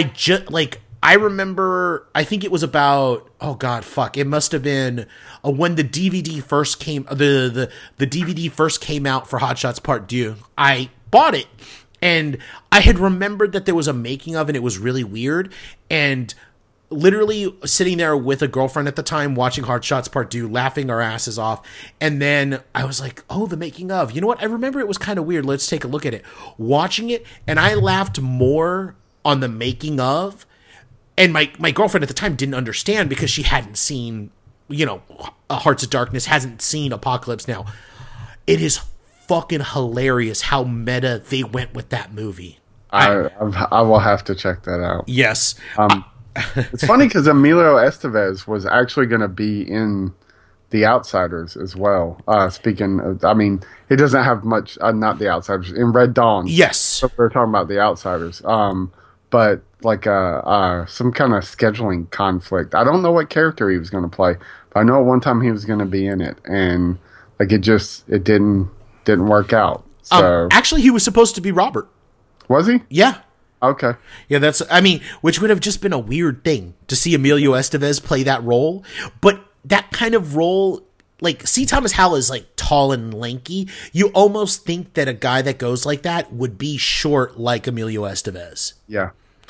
I remember, I think it was about, it must have been when the DVD first came, the DVD first came out for Hot Shots Part 2. I bought it, and I had remembered that there was a making of, and it was really weird, and literally sitting there with a girlfriend at the time watching Hot Shots Part 2, laughing our asses off, and then I was like, oh, the making of. You know what? I remember it was kind of weird. Let's take a look at it. Watching it, and I laughed more on the making of. And my girlfriend at the time didn't understand because she hadn't seen, Hearts of Darkness, hasn't seen Apocalypse Now. It is fucking hilarious how meta they went with that movie. I will have to check that out. Yes. It's funny because Emilio Estevez was actually going to be in The Outsiders as well. Speaking of, he doesn't have much, not The Outsiders, in Red Dawn. Yes. So we're talking about The Outsiders. But like some kind of scheduling conflict. I don't know what character he was going to play, but I know at one time he was going to be in it, and like it didn't work out. So actually, he was supposed to be Robert. Was he? Yeah. Okay. Yeah, which would have just been a weird thing to see Emilio Estevez play that role, but that kind of role. Like, C. Thomas Howell is, like, tall and lanky. You almost think that a guy that goes like that would be short like Emilio Estevez. Yeah.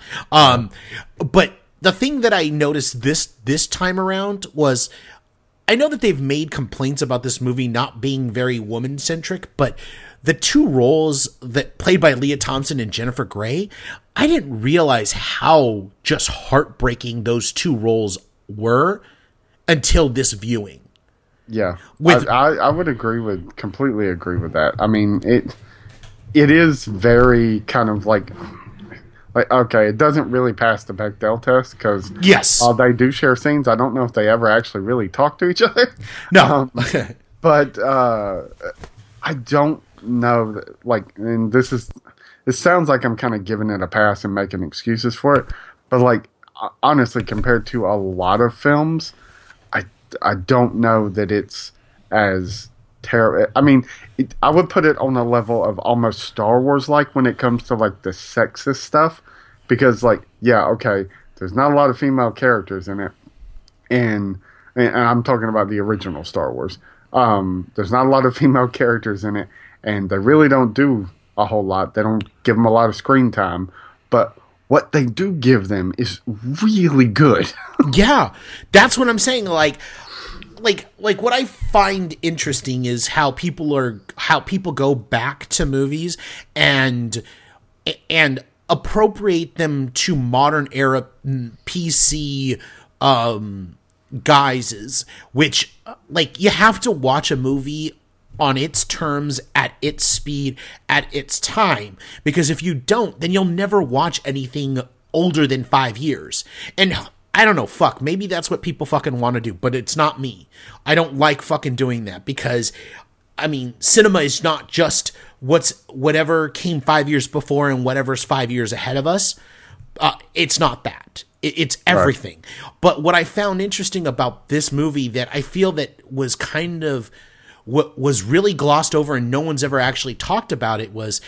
But the thing that I noticed this time around was, I know that they've made complaints about this movie not being very woman-centric, but the two roles that played by Leah Thompson and Jennifer Grey, I didn't realize how just heartbreaking those two roles were until this viewing. Yeah, I would completely agree with that. I mean, it is very kind of like okay, it doesn't really pass the Bechdel test because while they do share scenes, I don't know if they ever actually really talk to each other. No, but I don't know. And it sounds like I'm kind of giving it a pass and making excuses for it, but like honestly, compared to a lot of films, I don't know that it's as terrible. I mean, I would put it on a level of almost Star Wars like when it comes to like the sexist stuff, because like, yeah, okay, there's not a lot of female characters in it, and I'm talking about the original Star Wars. There's not a lot of female characters in it, and they really don't do a whole lot. They don't give them a lot of screen time, but what they do give them is really good. Yeah, that's what I'm saying. Like what I find interesting is how people go back to movies and appropriate them to modern era PC guises, which like you have to watch a movie on its terms, at its speed, at its time. Because if you don't, then you'll never watch anything older than 5 years. And I don't know, fuck, maybe that's what people fucking want to do, but it's not me. I don't like fucking doing that because, I mean, cinema is not just whatever came 5 years before and whatever's 5 years ahead of us. It's not that. It's everything. Right. But what I found interesting about this movie that I feel that was kind of what was really glossed over and no one's ever actually talked about it was,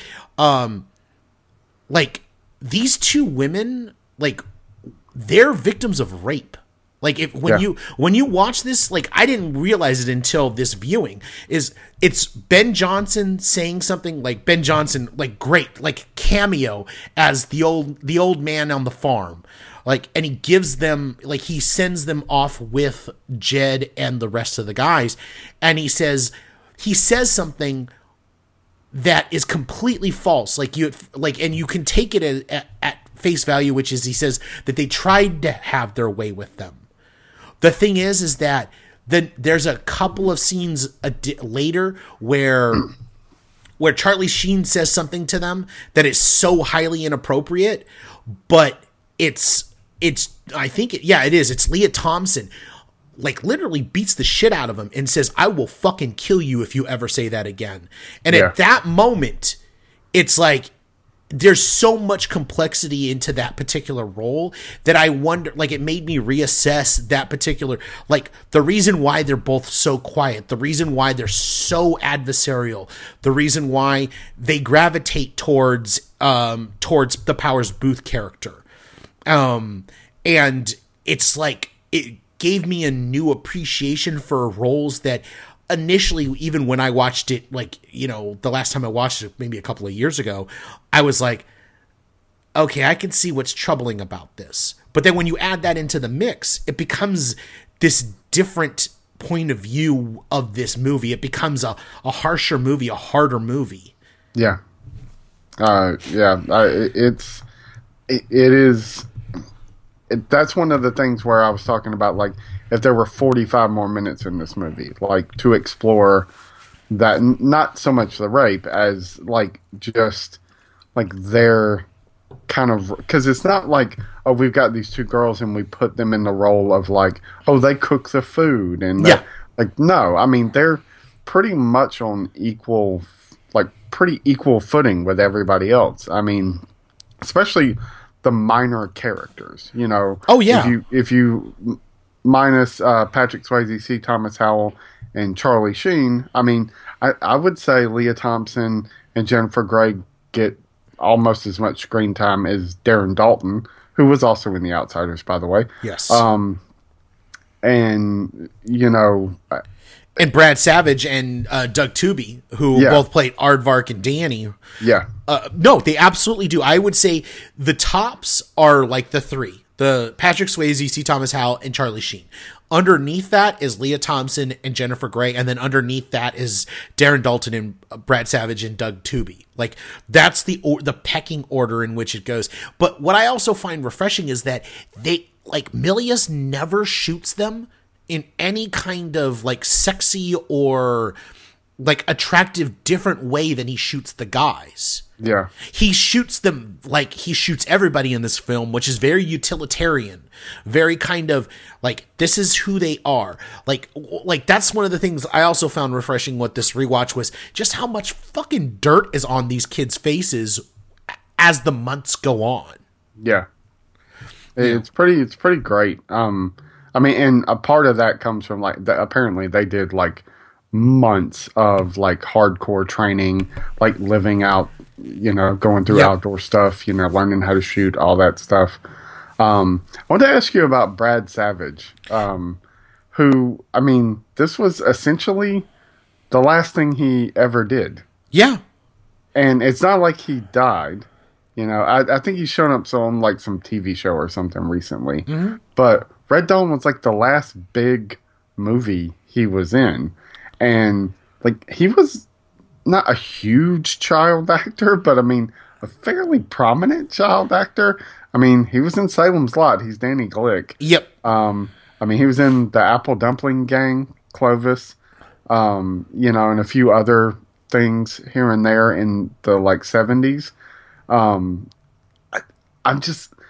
like, these two women, like, they're victims of rape. Like, when you watch this, like, I didn't realize it until this viewing, it's Ben Johnson saying something, like, Ben Johnson, like, great, like, cameo as the old man on the farm. Like, and he gives them, like, he sends them off with Jed and the rest of the guys, and he says something that is completely false. Like, and you can take it at face value, which is he says that they tried to have their way with them. The thing is that then there's a couple of scenes later where Charlie Sheen says something to them that is so highly inappropriate, but I think it is. It's Leah Thompson, like, literally beats the shit out of him and says, "I will fucking kill you if you ever say that again." And at that moment, it's like, there's so much complexity into that particular role that I wonder, like, it made me reassess that particular, like, the reason why they're both so quiet, the reason why they're so adversarial, the reason why they gravitate towards the Powers Booth character. And it's like, it gave me a new appreciation for roles that initially, even when I watched it, like, you know, the last time I watched it, maybe a couple of years ago, I was like, okay, I can see what's troubling about this. But then when you add that into the mix, it becomes this different point of view of this movie. It becomes a harsher movie, a harder movie. Yeah. It is. That's one of the things where I was talking about, like, if there were 45 more minutes in this movie, like, to explore that, not so much the rape as, like, just, like, their kind of, because it's not like, oh, we've got these two girls and we put them in the role of, like, oh, they cook the food. And, like, no, I mean, they're pretty much on pretty equal footing with everybody else. I mean, especially the minor characters, you know. Oh, yeah. If you minus Patrick Swayze, C. Thomas Howell, and Charlie Sheen, I mean, I would say Leah Thompson and Jennifer Grey get almost as much screen time as Darren Dalton, who was also in The Outsiders, by the way. Yes. And, you know... And Brad Savage and Doug Tooby, who both played Aardvark and Danny. Yeah. No, they absolutely do. I would say the tops are like the three. The Patrick Swayze, C. Thomas Howell, and Charlie Sheen. Underneath that is Leah Thompson and Jennifer Grey, and then underneath that is Darren Dalton and Brad Savage and Doug Tooby. Like, that's the pecking order in which it goes. But what I also find refreshing is that Milius never shoots them in any kind of, like, sexy or, like, attractive different way than he shoots the guys. Yeah. He shoots them like he shoots everybody in this film, which is very utilitarian, very kind of like, this is who they are. Like that's one of the things I also found refreshing with this rewatch was just how much fucking dirt is on these kids' faces as the months go on. Yeah. It's pretty great. I mean, and a part of that comes from, like, apparently they did, like, months of, like, hardcore training, like, living out, you know, going through outdoor stuff, you know, learning how to shoot, all that stuff. I want to ask you about Brad Savage, who, I mean, this was essentially the last thing he ever did. Yeah. And it's not like he died. You know, I think he's shown up on, like, some TV show or something recently. Mm-hmm. But Red Dawn was, like, the last big movie he was in. And, like, he was not a huge child actor, but, I mean, a fairly prominent child actor. I mean, he was in Salem's Lot. He's Danny Glick. Yep. I mean, he was in the Apple Dumpling Gang, Clovis, you know, and a few other things here and there in the, like, 70s. I'm just...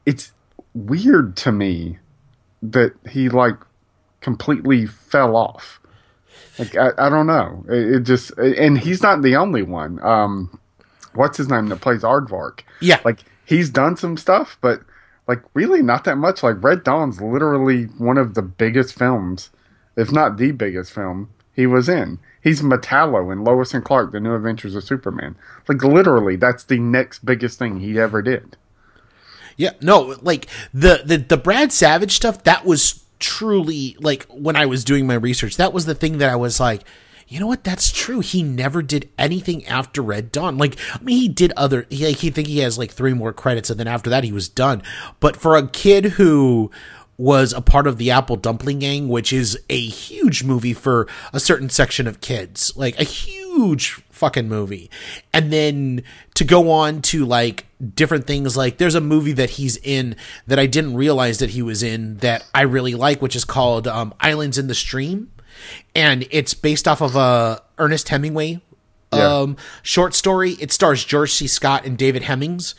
it's weird to me that he like completely fell off. Like I don't know. It just, and he's not the only one. What's his name that plays Aardvark? Yeah. Like he's done some stuff, but like really not that much. Like Red Dawn's literally one of the biggest films, if not the biggest film he was in. He's Metallo in Lois and Clark: The New Adventures of Superman. Like literally, that's the next biggest thing he ever did. Yeah, no, like the Brad Savage stuff, that was truly, like, when I was doing my research, that was the thing that I was like, you know what, that's true. He never did anything after Red Dawn. Like, I mean, he did other, he think he has like 3 more credits, and then after that he was done. But for a kid who was a part of the Apple Dumpling Gang, which is a huge movie for a certain section of kids, like a huge fucking movie. And then to go on to like different things, like there's a movie that he's in that I didn't realize that he was in that I really like, which is called Islands in the Stream. And it's based off of a Ernest Hemingway short story. It stars George C. Scott and David Hemmings.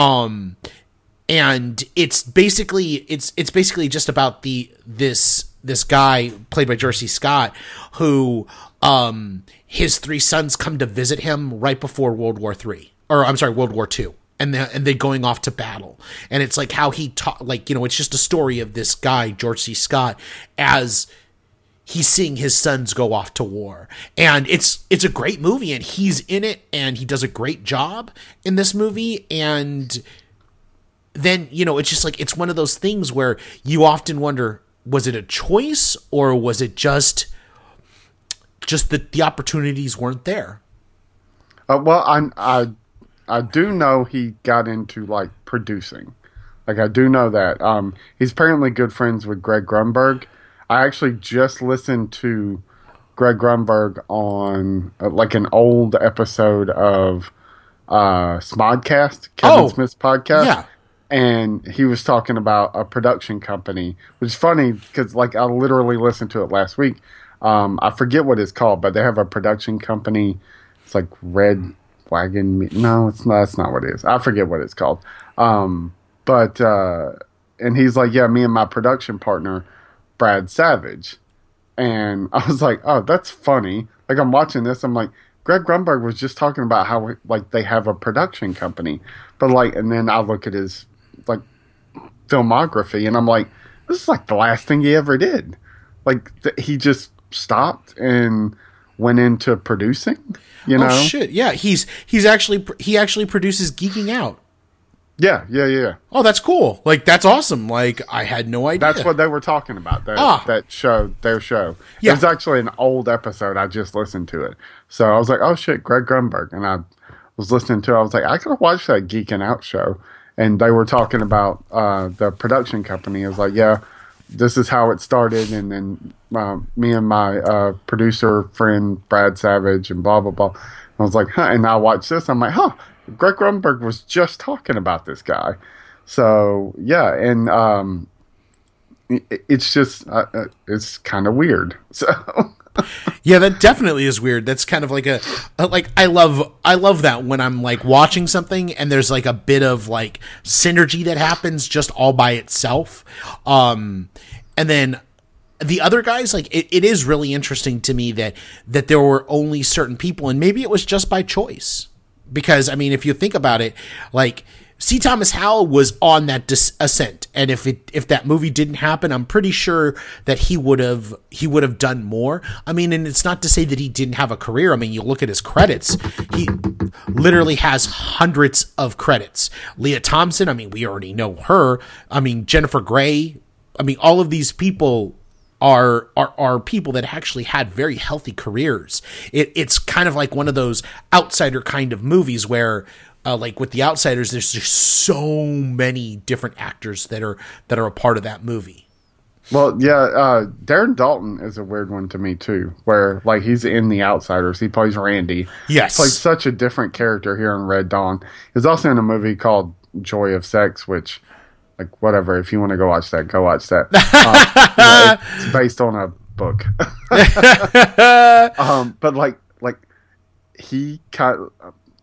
And it's basically just about this guy played by George C. Scott who his 3 sons come to visit him right before World War II. And they're going off to battle. And it's like how he taught, like, you know, it's just a story of this guy, George C. Scott, as he's seeing his sons go off to war. And it's a great movie, and he's in it, and he does a great job in this movie. And then, you know, it's just like, it's one of those things where you often wonder, was it a choice, or was it just that the opportunities weren't there? Well, I do know he got into like producing. Like I do know that. He's apparently good friends with Greg Grunberg. I actually just listened to Greg Grunberg on like an old episode of Smodcast, Kevin Smith's podcast. Yeah. And he was talking about a production company, which is funny because like I literally listened to it last week. I forget what it's called, but they have a production company. It's like Red Wagon. No, it's not. That's not what it is. I forget what it's called. And he's like, yeah, me and my production partner, Brad Savage. And I was like, oh, that's funny. Like I'm watching this. I'm like, Greg Grunberg was just talking about how like they have a production company, but like, and then I look at his like filmography and I'm like, this is like the last thing he ever did. Like he just stopped and went into producing, you know? Oh shit. Yeah. He actually produces Geeking Out. Yeah. Oh, that's cool. Like, that's awesome. Like, I had no idea. That's what they were talking about. That show, their show. Yeah. It was actually an old episode. I just listened to it. So I was like, oh shit, Greg Grunberg. And I was listening to it. I was like, I could watch that Geeking Out show. And they were talking about the production company. I was like, yeah, this is how it started. And then me and my producer friend, Brad Savage, and blah, blah, blah. I was like, huh. And I watched this. I'm like, huh. Greg Grunberg was just talking about this guy. So, yeah. And it's just, it's kind of weird. So... Yeah, that definitely is weird. That's kind of like I love that when I'm like watching something and there's like a bit of like synergy that happens just all by itself. And then the other guys, like it is really interesting to me that there were only certain people, and maybe it was just by choice. Because I mean, if you think about it, like C. Thomas Howell was on that ascent, and if that movie didn't happen, I'm pretty sure that he would have done more. I mean, and it's not to say that he didn't have a career. I mean, you look at his credits; he literally has hundreds of credits. Leah Thompson, I mean, we already know her. I mean, Jennifer Grey. I mean, all of these people are people that actually had very healthy careers. It's kind of like one of those outsider kind of movies where. Like with The Outsiders, there's just so many different actors that are a part of that movie. Well, yeah, Darren Dalton is a weird one to me too, where like he's in The Outsiders. He plays Randy. Yes. He plays such a different character here in Red Dawn. He's also in a movie called Joy of Sex, which, like, whatever. If you want to go watch that, go watch that. It's based on a book. But like he kind of,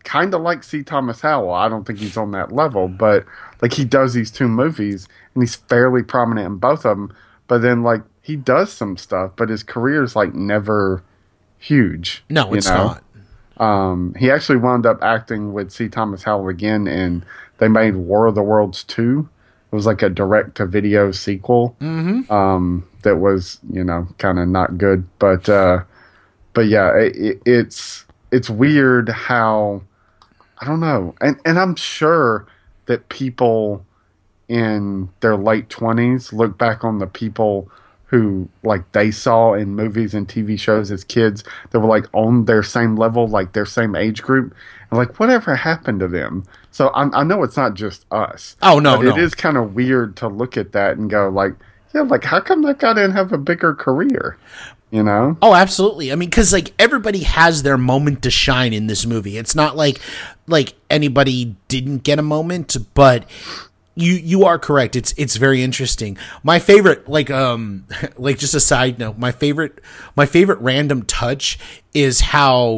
kind of like C. Thomas Howell. I don't think he's on that level, but like he does these two movies and he's fairly prominent in both of them. But then like he does some stuff, but his career is like never huge. No, it's not. He actually wound up acting with C. Thomas Howell again, and they made War of the Worlds 2. It was like a direct-to-video sequel that was, kind of not good. But yeah, it's weird how, I don't know. And I'm sure that people in their late 20s look back on the people who like they saw in movies and TV shows as kids that were like on their same level, like their same age group, and like whatever happened to them. So I know it's not just us. Oh no, but it is kind of weird to look at that and go like, yeah, like how come that guy didn't have a bigger career? Oh, absolutely. I mean, because like everybody has their moment to shine in this movie. It's not like anybody didn't get a moment, but you are correct. It's very interesting. My favorite, like just a side note, my favorite random touch is how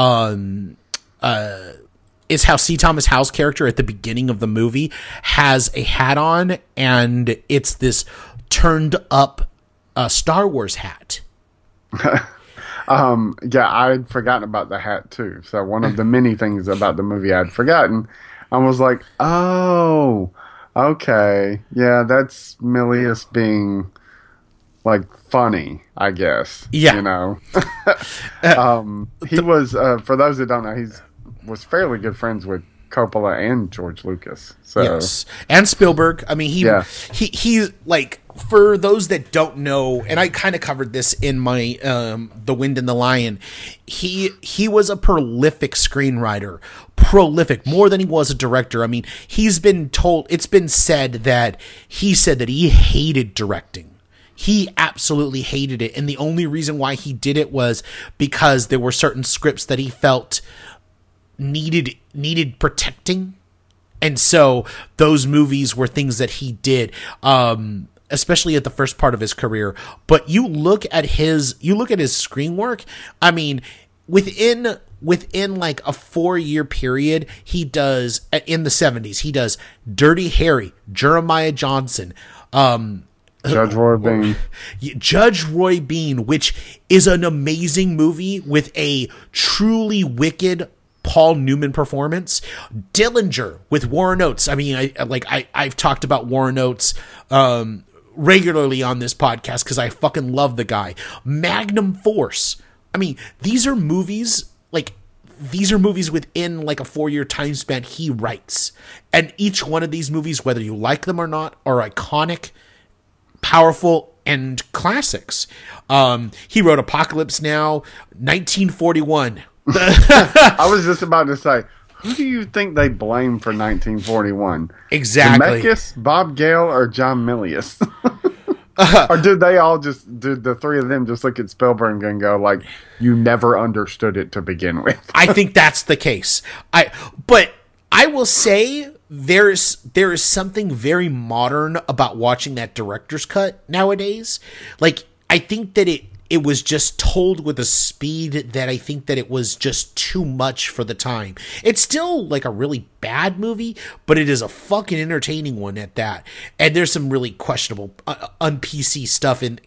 C. Thomas Howell's character at the beginning of the movie has a hat on, and it's this turned up Star Wars hat. Yeah, I'd forgotten about the hat too. So one of the many things about the movie I'd forgotten, I was like, oh, okay, yeah, that's Milius being like funny, I guess. Yeah, he was for those that don't know, was fairly good friends with Coppola and George Lucas. So yes, and Spielberg. I mean, he like, for those that don't know, and I kind of covered this in my The Wind and the Lion. He was a prolific screenwriter, more than he was a director. I mean, it's been said that he hated directing. He absolutely hated it, and the only reason why he did it was because there were certain scripts that he felt needed protecting, and so those movies were things that he did, especially at the first part of his career. But you look at his screen work. I mean, within like a 4-year period, he does, in the 70s, he does Dirty Harry, Jeremiah Johnson, Judge Roy Bean, which is an amazing movie with a truly wicked Paul Newman performance. Dillinger with Warren Oates. I mean, I've talked about Warren Oates regularly on this podcast because I fucking love the guy. Magnum Force. I mean, these are movies within like a 4-year time span he writes. And each one of these movies, whether you like them or not, are iconic, powerful, and classics. He wrote Apocalypse Now, 1941. I was just about to say, who do you think they blame for 1941? Exactly. Zemeckis, Bob Gale, or John Milius? Or did the three of them just look at Spielberg and go like, you never understood it to begin with? I think that's the case. But I will say there is something very modern about watching that director's cut nowadays. Like, I think that it was just told with a speed that I think that it was just too much for the time. It's still like a really bad movie, but it is a fucking entertaining one at that. And there's some really questionable, un-PC stuff in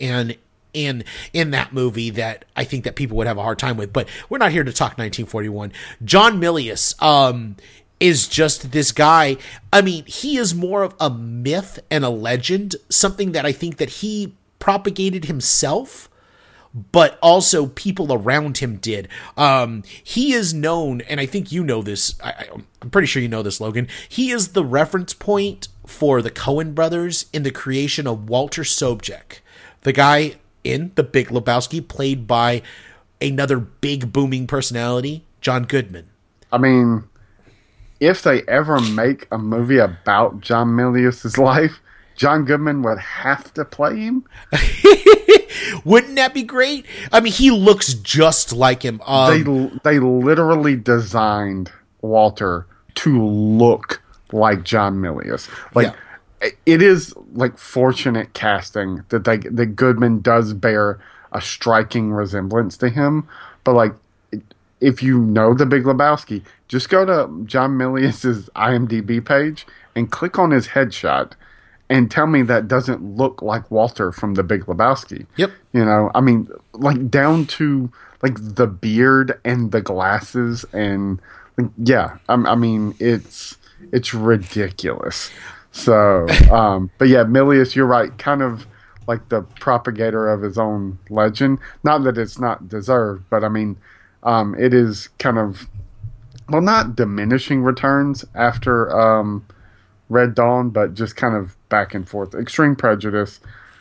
that movie that I think that people would have a hard time with. But we're not here to talk 1941. John Milius is just this guy. I mean, he is more of a myth and a legend, something that I think that he propagated himself, but also people around him did. He is known, and I think you know this, I'm pretty sure you know this, Logan. He is the reference point for the Coen brothers in the creation of Walter Sobchak, the guy in The Big Lebowski, played by another big booming personality, John Goodman. I mean, if they ever make a movie about John Milius' life, John Goodman would have to play him. Wouldn't that be great? I mean, he looks just like him. They literally designed Walter to look like John Milius. Like, it is like fortunate casting that Goodman does bear a striking resemblance to him. But like, if you know The Big Lebowski, just go to John Milius's IMDb page and click on his headshot and tell me that doesn't look like Walter from The Big Lebowski. Yep. You know, I mean, like down to like the beard and the glasses and yeah, I mean, it's ridiculous. So, but yeah, Milius, you're right. Kind of like the propagator of his own legend. Not that it's not deserved, but I mean, it is kind of, well, not diminishing returns after Red Dawn, but just kind of back and forth. Extreme Prejudice.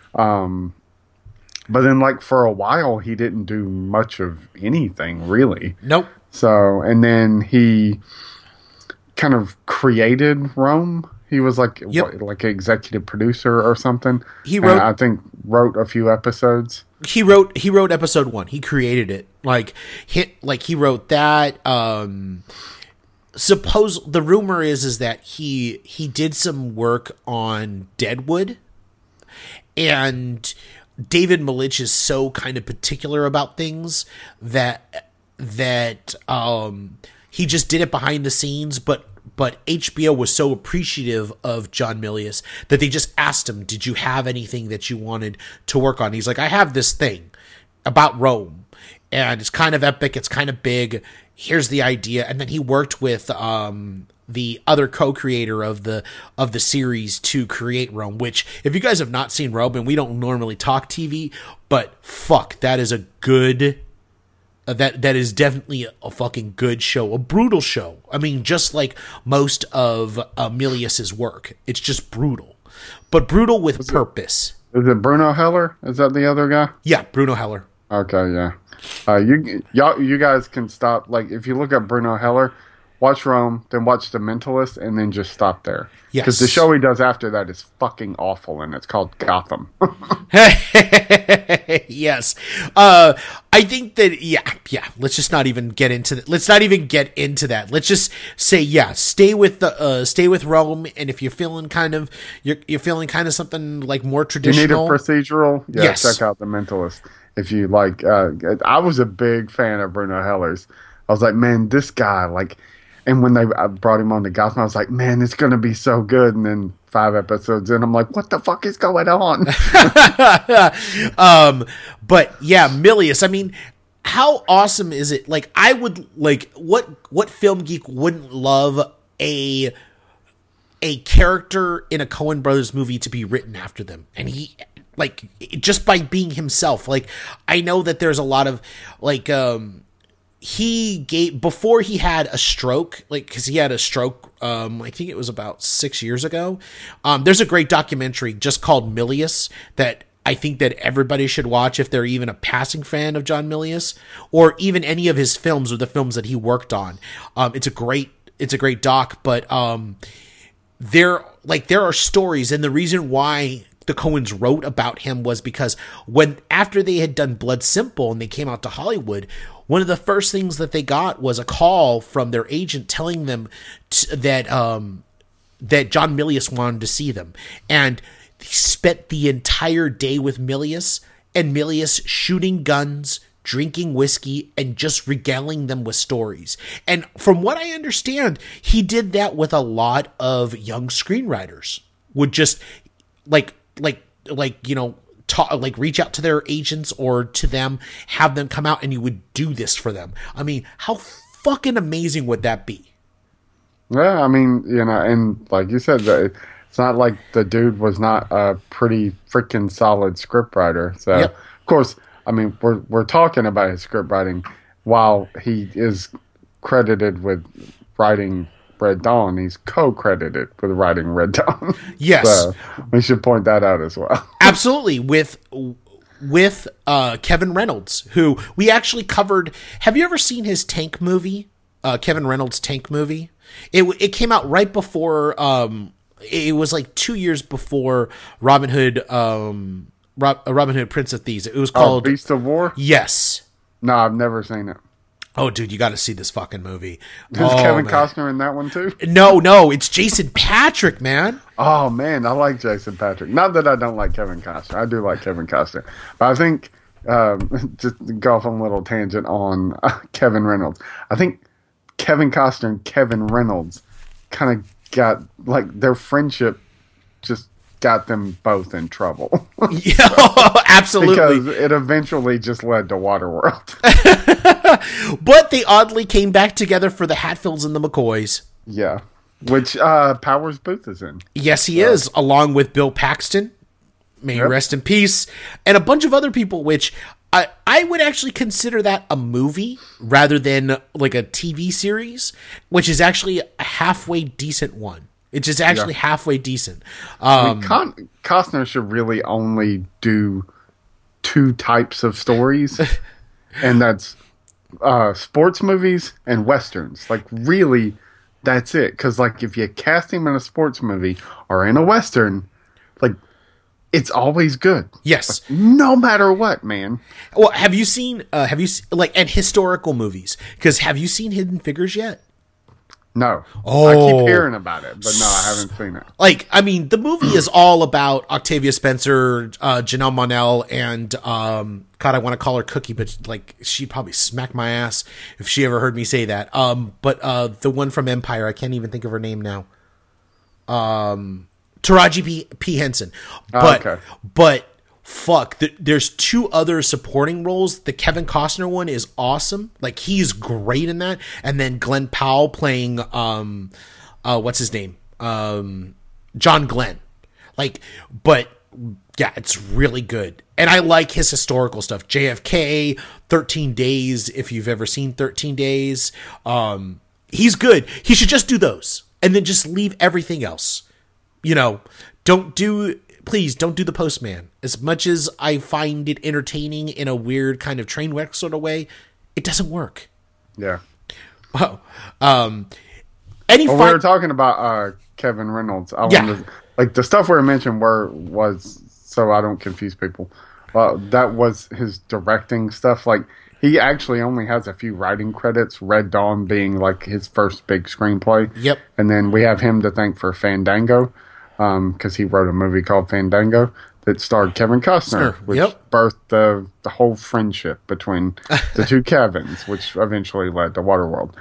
But then, like, for a while, he didn't do much of anything, really. Nope. So, and then he kind of created Rome. He was like, like an executive producer or something. He wrote, and I think, wrote a few episodes. He wrote episode 1. He created it. He wrote that. Suppose the rumor is that he did some work on Deadwood, and David Milch is so kind of particular about things that he just did it behind the scenes, but HBO was so appreciative of John Milius that they just asked him, did you have anything that you wanted to work on? He's like, I have this thing about Rome, and it's kind of epic, it's kind of big, here's the idea. And then he worked with the other co-creator of the series to create Rome, which, if you guys have not seen Rome, and we don't normally talk TV, but fuck, that is a good... That is definitely a fucking good show, a brutal show. I mean, just like most of Milius's work, it's just brutal, but brutal with purpose. Is it Bruno Heller? Is that the other guy? Yeah, Bruno Heller. Okay, yeah. You guys can stop. Like, if you look up Bruno Heller, watch Rome, then watch The Mentalist, and then just stop there. Yes. Because the show he does after that is fucking awful, and it's called Gotham. Yes. I think that, yeah, let's just not even get into that. Let's not even get into that. Let's just say, yeah, stay with Rome, and if you're feeling kind of, you're feeling kind of something like more traditional. You need a procedural? Yeah, yes. Check out The Mentalist. If you like, I was a big fan of Bruno Heller's. I was like, man, this guy, like, and when I brought him on to Gotham, I was like, man, it's going to be so good. And then 5 episodes in, I'm like, what the fuck is going on? But yeah, Milius, I mean, how awesome is it? Like, I would, like, what film geek wouldn't love a character in a Coen Brothers movie to be written after them? And he, like, just by being himself, like, I know that there's a lot of, like, before he had a stroke, like, because he had a stroke, I think it was about 6 years ago. There's a great documentary just called Milius that I think that everybody should watch if they're even a passing fan of John Milius, or even any of his films or the films that he worked on. It's a great doc, but there are stories, and the reason why the Coens wrote about him was because after they had done Blood Simple and they came out to Hollywood, one of the first things that they got was a call from their agent telling them that John Milius wanted to see them. And he spent the entire day with Milius, and Milius shooting guns, drinking whiskey, and just regaling them with stories. And from what I understand, he did that with a lot of young screenwriters. Would just reach out to their agents or to them, have them come out, and you would do this for them. I mean, how fucking amazing would that be? Yeah, I mean, and like you said, it's not like the dude was not a pretty freaking solid scriptwriter. So, yep. Of course, I mean, we're talking about his script writing while he is credited with writing Red Dawn. He's co-credited with writing Red Dawn. Yes. So we should point that out as well. Absolutely. With Kevin Reynolds, who we actually covered. Have you ever seen his Tank movie? Kevin Reynolds' Tank movie? It came out right before, it was like 2 years before Robin Hood, Robin Hood Prince of Thieves. It was called Beast of War? Yes. No, I've never seen it. Oh, dude, you got to see this fucking movie. Is Kevin Costner in that one too? No, it's Jason Patric, man. Oh man, I like Jason Patric. Not that I don't like Kevin Costner. I do like Kevin Costner, but I think just to go off on a little tangent on Kevin Reynolds. I think Kevin Costner and Kevin Reynolds kind of got like their friendship just got them both in trouble. Yeah, absolutely. Because it eventually just led to Waterworld. But they oddly came back together for the Hatfields and the McCoys. Yeah. Which Powers Booth is in. Yes, he is, along with Bill Paxton. May he rest in peace. And a bunch of other people, which I would actually consider that a movie rather than like a TV series, which is actually a halfway decent one. It's just actually halfway decent. I mean, Costner should really only do 2 types of stories, and that's sports movies and westerns. Like, really, that's it. Because, like, if you cast him in a sports movie or in a western, like, it's always good. Yes. Like, no matter what, man. Well, have you seen like, and historical movies? Because have you seen Hidden Figures yet? No. Oh. I keep hearing about it, but no, I haven't seen it. Like, I mean, the movie is all about Octavia Spencer, Janelle Monáe, and, God, I want to call her Cookie, but, like, she'd probably smack my ass if she ever heard me say that. But the one from Empire, I can't even think of her name now. Taraji P. Henson. But, okay. But, fuck, there's 2 other supporting roles. The Kevin Costner one is awesome. Like, he's great in that. And then Glenn Powell playing, what's his name? John Glenn. Like, but, yeah, it's really good. And I like his historical stuff. JFK, 13 Days, if you've ever seen 13 Days. He's good. He should just do those. And then just leave everything else. You know, please don't do The Postman. As much as I find it entertaining in a weird kind of train wreck sort of way, it doesn't work. Yeah. Oh, we were talking about Kevin Reynolds. I wanted, like, the stuff we mentioned was so I don't confuse people. That was his directing stuff. Like, he actually only has a few writing credits, Red Dawn being like his first big screenplay. Yep. And then we have him to thank for Fandango, because he wrote a movie called Fandango that starred Kevin Costner, which birthed the whole friendship between the 2 Kevins, which eventually led to Waterworld.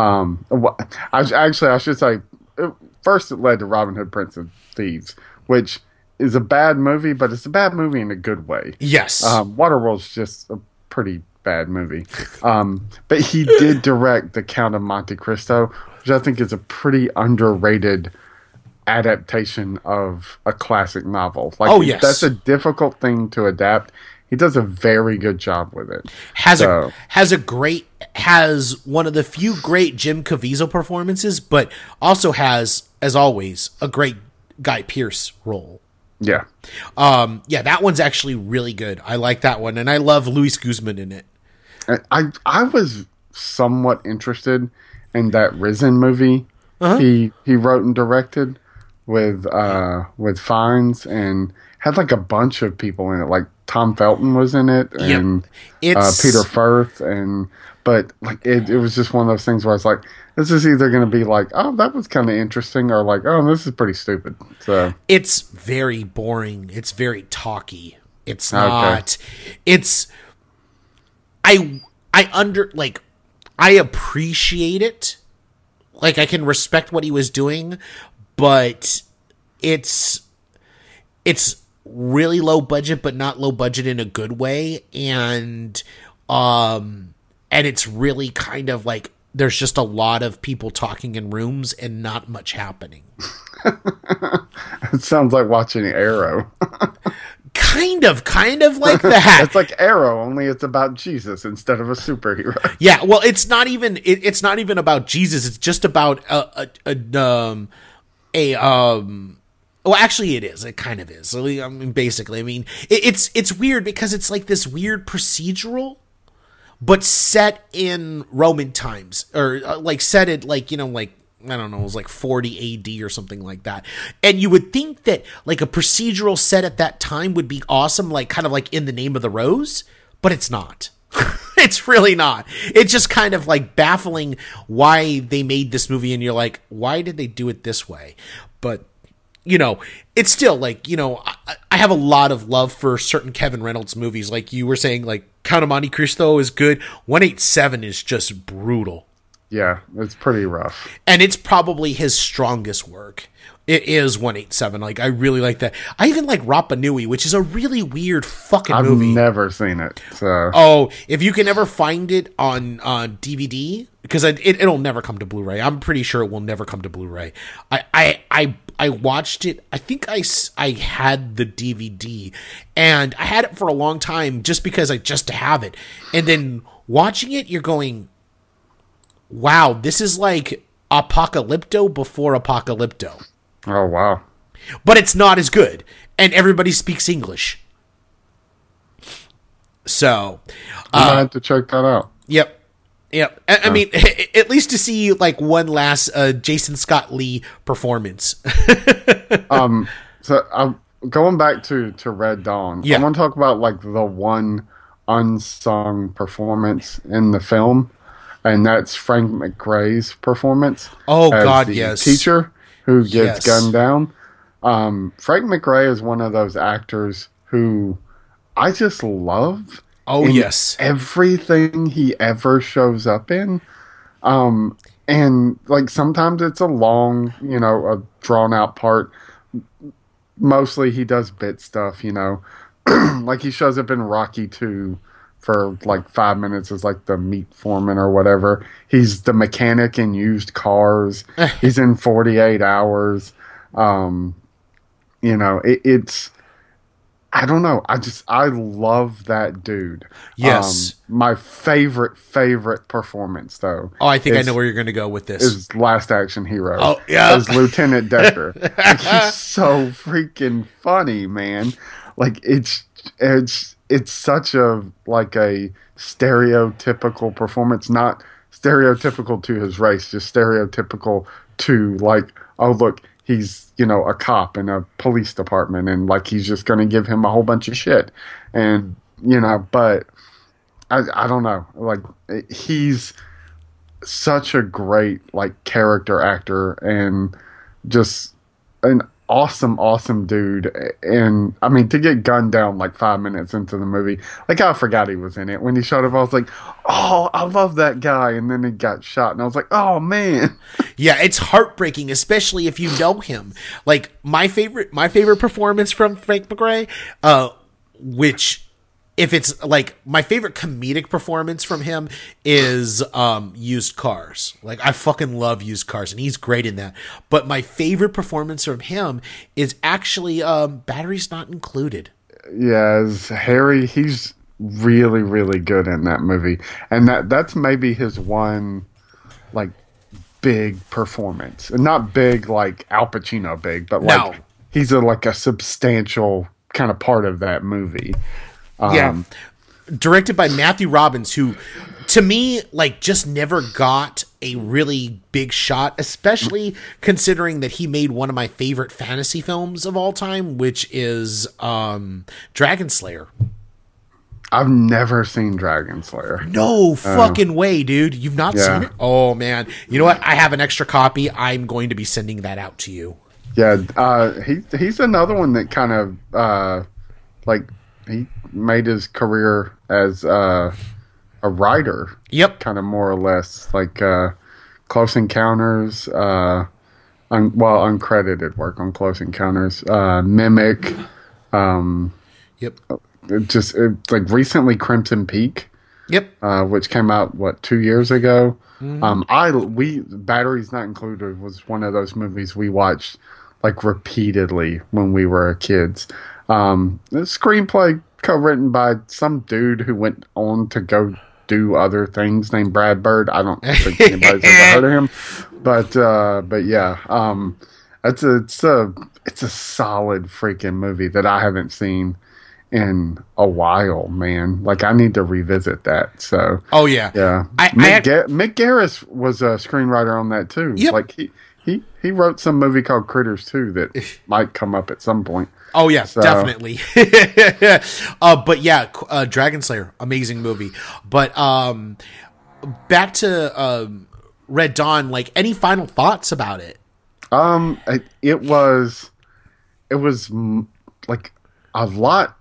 I should say, first it led to Robin Hood, Prince of Thieves, which is a bad movie, but it's a bad movie in a good way. Yes. Waterworld's just a pretty bad movie. But he did direct The Count of Monte Cristo, which I think is a pretty underrated adaptation of a classic novel. Like, that's a difficult thing to adapt. He does a very good job with it. Has one of the few great Jim Caviezel performances, but also has, as always, a great Guy Pearce role. Yeah. That one's actually really good. I like that one, and I love Luis Guzman in it. I was somewhat interested in that Risen movie he wrote and directed with Fiennes, and had like a bunch of people in it. Like Tom Felton was in it, and Peter Firth, but like it was just one of those things where I was like, this is either going to be like, oh, that was kind of interesting, or like, oh, this is pretty stupid. So it's very boring. It's very talky. It's not. It's I appreciate it. Like, I can respect what he was doing, but it's really low budget, but not low budget in a good way. And it's really kind of like, there's just a lot of people talking in rooms and not much happening. It sounds like watching Arrow. Kind of like that. It's like Arrow, only it's about Jesus instead of a superhero. Yeah, well, it's not even about Jesus. It's just about well, actually, it is. It kind of is. I mean, basically, I mean, it's weird because it's like this weird procedural, but set in Roman times, or like set it like, you know, like, I don't know, it was like 40 AD or something like that. And you would think that like a procedural set at that time would be awesome, like kind of like In the Name of the Rose, but it's not. It's really not. It's just kind of like baffling why they made this movie, and you're like, why did they do it this way? But you know, it's still like, you know, I have a lot of love for certain Kevin Reynolds movies. Like you were saying, like Count of Monte Cristo is good. 187 is just brutal. Yeah, it's pretty rough. And it's probably his strongest work. It is 187. Like, I really like that. I even like Rapa Nui, which is a really weird fucking movie. I've never seen it. So. Oh, if you can ever find it on DVD, because it'll never come to Blu-ray. I'm pretty sure it will never come to Blu-ray. I watched it. I think I had the DVD, and I had it for a long time just because I just have it. And then watching it, you're going, wow, this is like Apocalypto before Apocalypto. Oh, wow. But it's not as good. And everybody speaks English. So. I have to check that out. Yep. Yep. I mean, at least to see like one last Jason Scott Lee performance. So I'm going back to Red Dawn. Yeah. I want to talk about like the one unsung performance in the film. And that's Frank McRae's performance. Oh, as God, the yes. teacher who gets Yes. gunned down. Frank McRae is one of those actors who I just love. Oh, in yes. everything he ever shows up in. And like sometimes it's a long, you know, a drawn out part. Mostly he does bit stuff, you know. Like he shows up in Rocky 2 for like 5 minutes as like the meat foreman or whatever. He's the mechanic in used cars. He's in 48 Hours. You know, it's I don't know. I love that dude. Yes. My favorite performance though. Oh, I think I know where you're going to go with this. Is Last Action Hero. Oh, yeah. As Lieutenant Decker. Like, he's so freaking funny, man. Like it's such a like a stereotypical performance, not stereotypical to his race, just stereotypical to like, oh look, he's, you know, a cop in a police department and like he's just going to give him a whole bunch of shit. And, you know, but I don't know. Like he's such a great like character actor and just an awesome dude. And I mean, to get gunned down like 5 minutes into the movie, like I forgot he was in it. When he showed up, I was like, oh, I love that guy. And then he got shot and I was like, oh man. Yeah, it's heartbreaking, especially if you know him. Like my favorite performance from Frank McRae, which if it's like my favorite comedic performance from him is Used Cars. Like I fucking love Used Cars and he's great in that. But my favorite performance from him is actually Batteries Not Included. Yeah, as Harry, he's really good in that movie. And that's maybe his one like big performance. And not big like Al Pacino big, but like he's like a substantial kind of part of that movie. Yeah. Directed by Matthew Robbins, who to me like just never got a really big shot, especially considering that he made one of my favorite fantasy films of all time, which is Dragon Slayer. I've never seen Dragon Slayer. No fucking way, dude. You've not seen it? Oh man. You know what? I have an extra copy. I'm going to be sending that out to you. Yeah, he's another one that kind of like he made his career as a writer. Yep. Kind of more or less like Close Encounters, uncredited work on Close Encounters, Mimic. Yep. It's like recently Crimson Peak. Yep. Which came out 2 years ago. Batteries Not Included was one of those movies we watched like repeatedly when we were kids. The screenplay co-written by some dude who went on to go do other things named Brad Bird. I don't think anybody's ever heard of him, but yeah, it's a solid freaking movie that I haven't seen in a while, man. Like I need to revisit that. So oh yeah, Mick Garris was a screenwriter on that too. Yep. Like he wrote some movie called Critters too that might come up at some point. Oh yeah, definitely. But yeah, Dragon Slayer, amazing movie. But back to Red Dawn. Like, any final thoughts about it? It was it was like a lot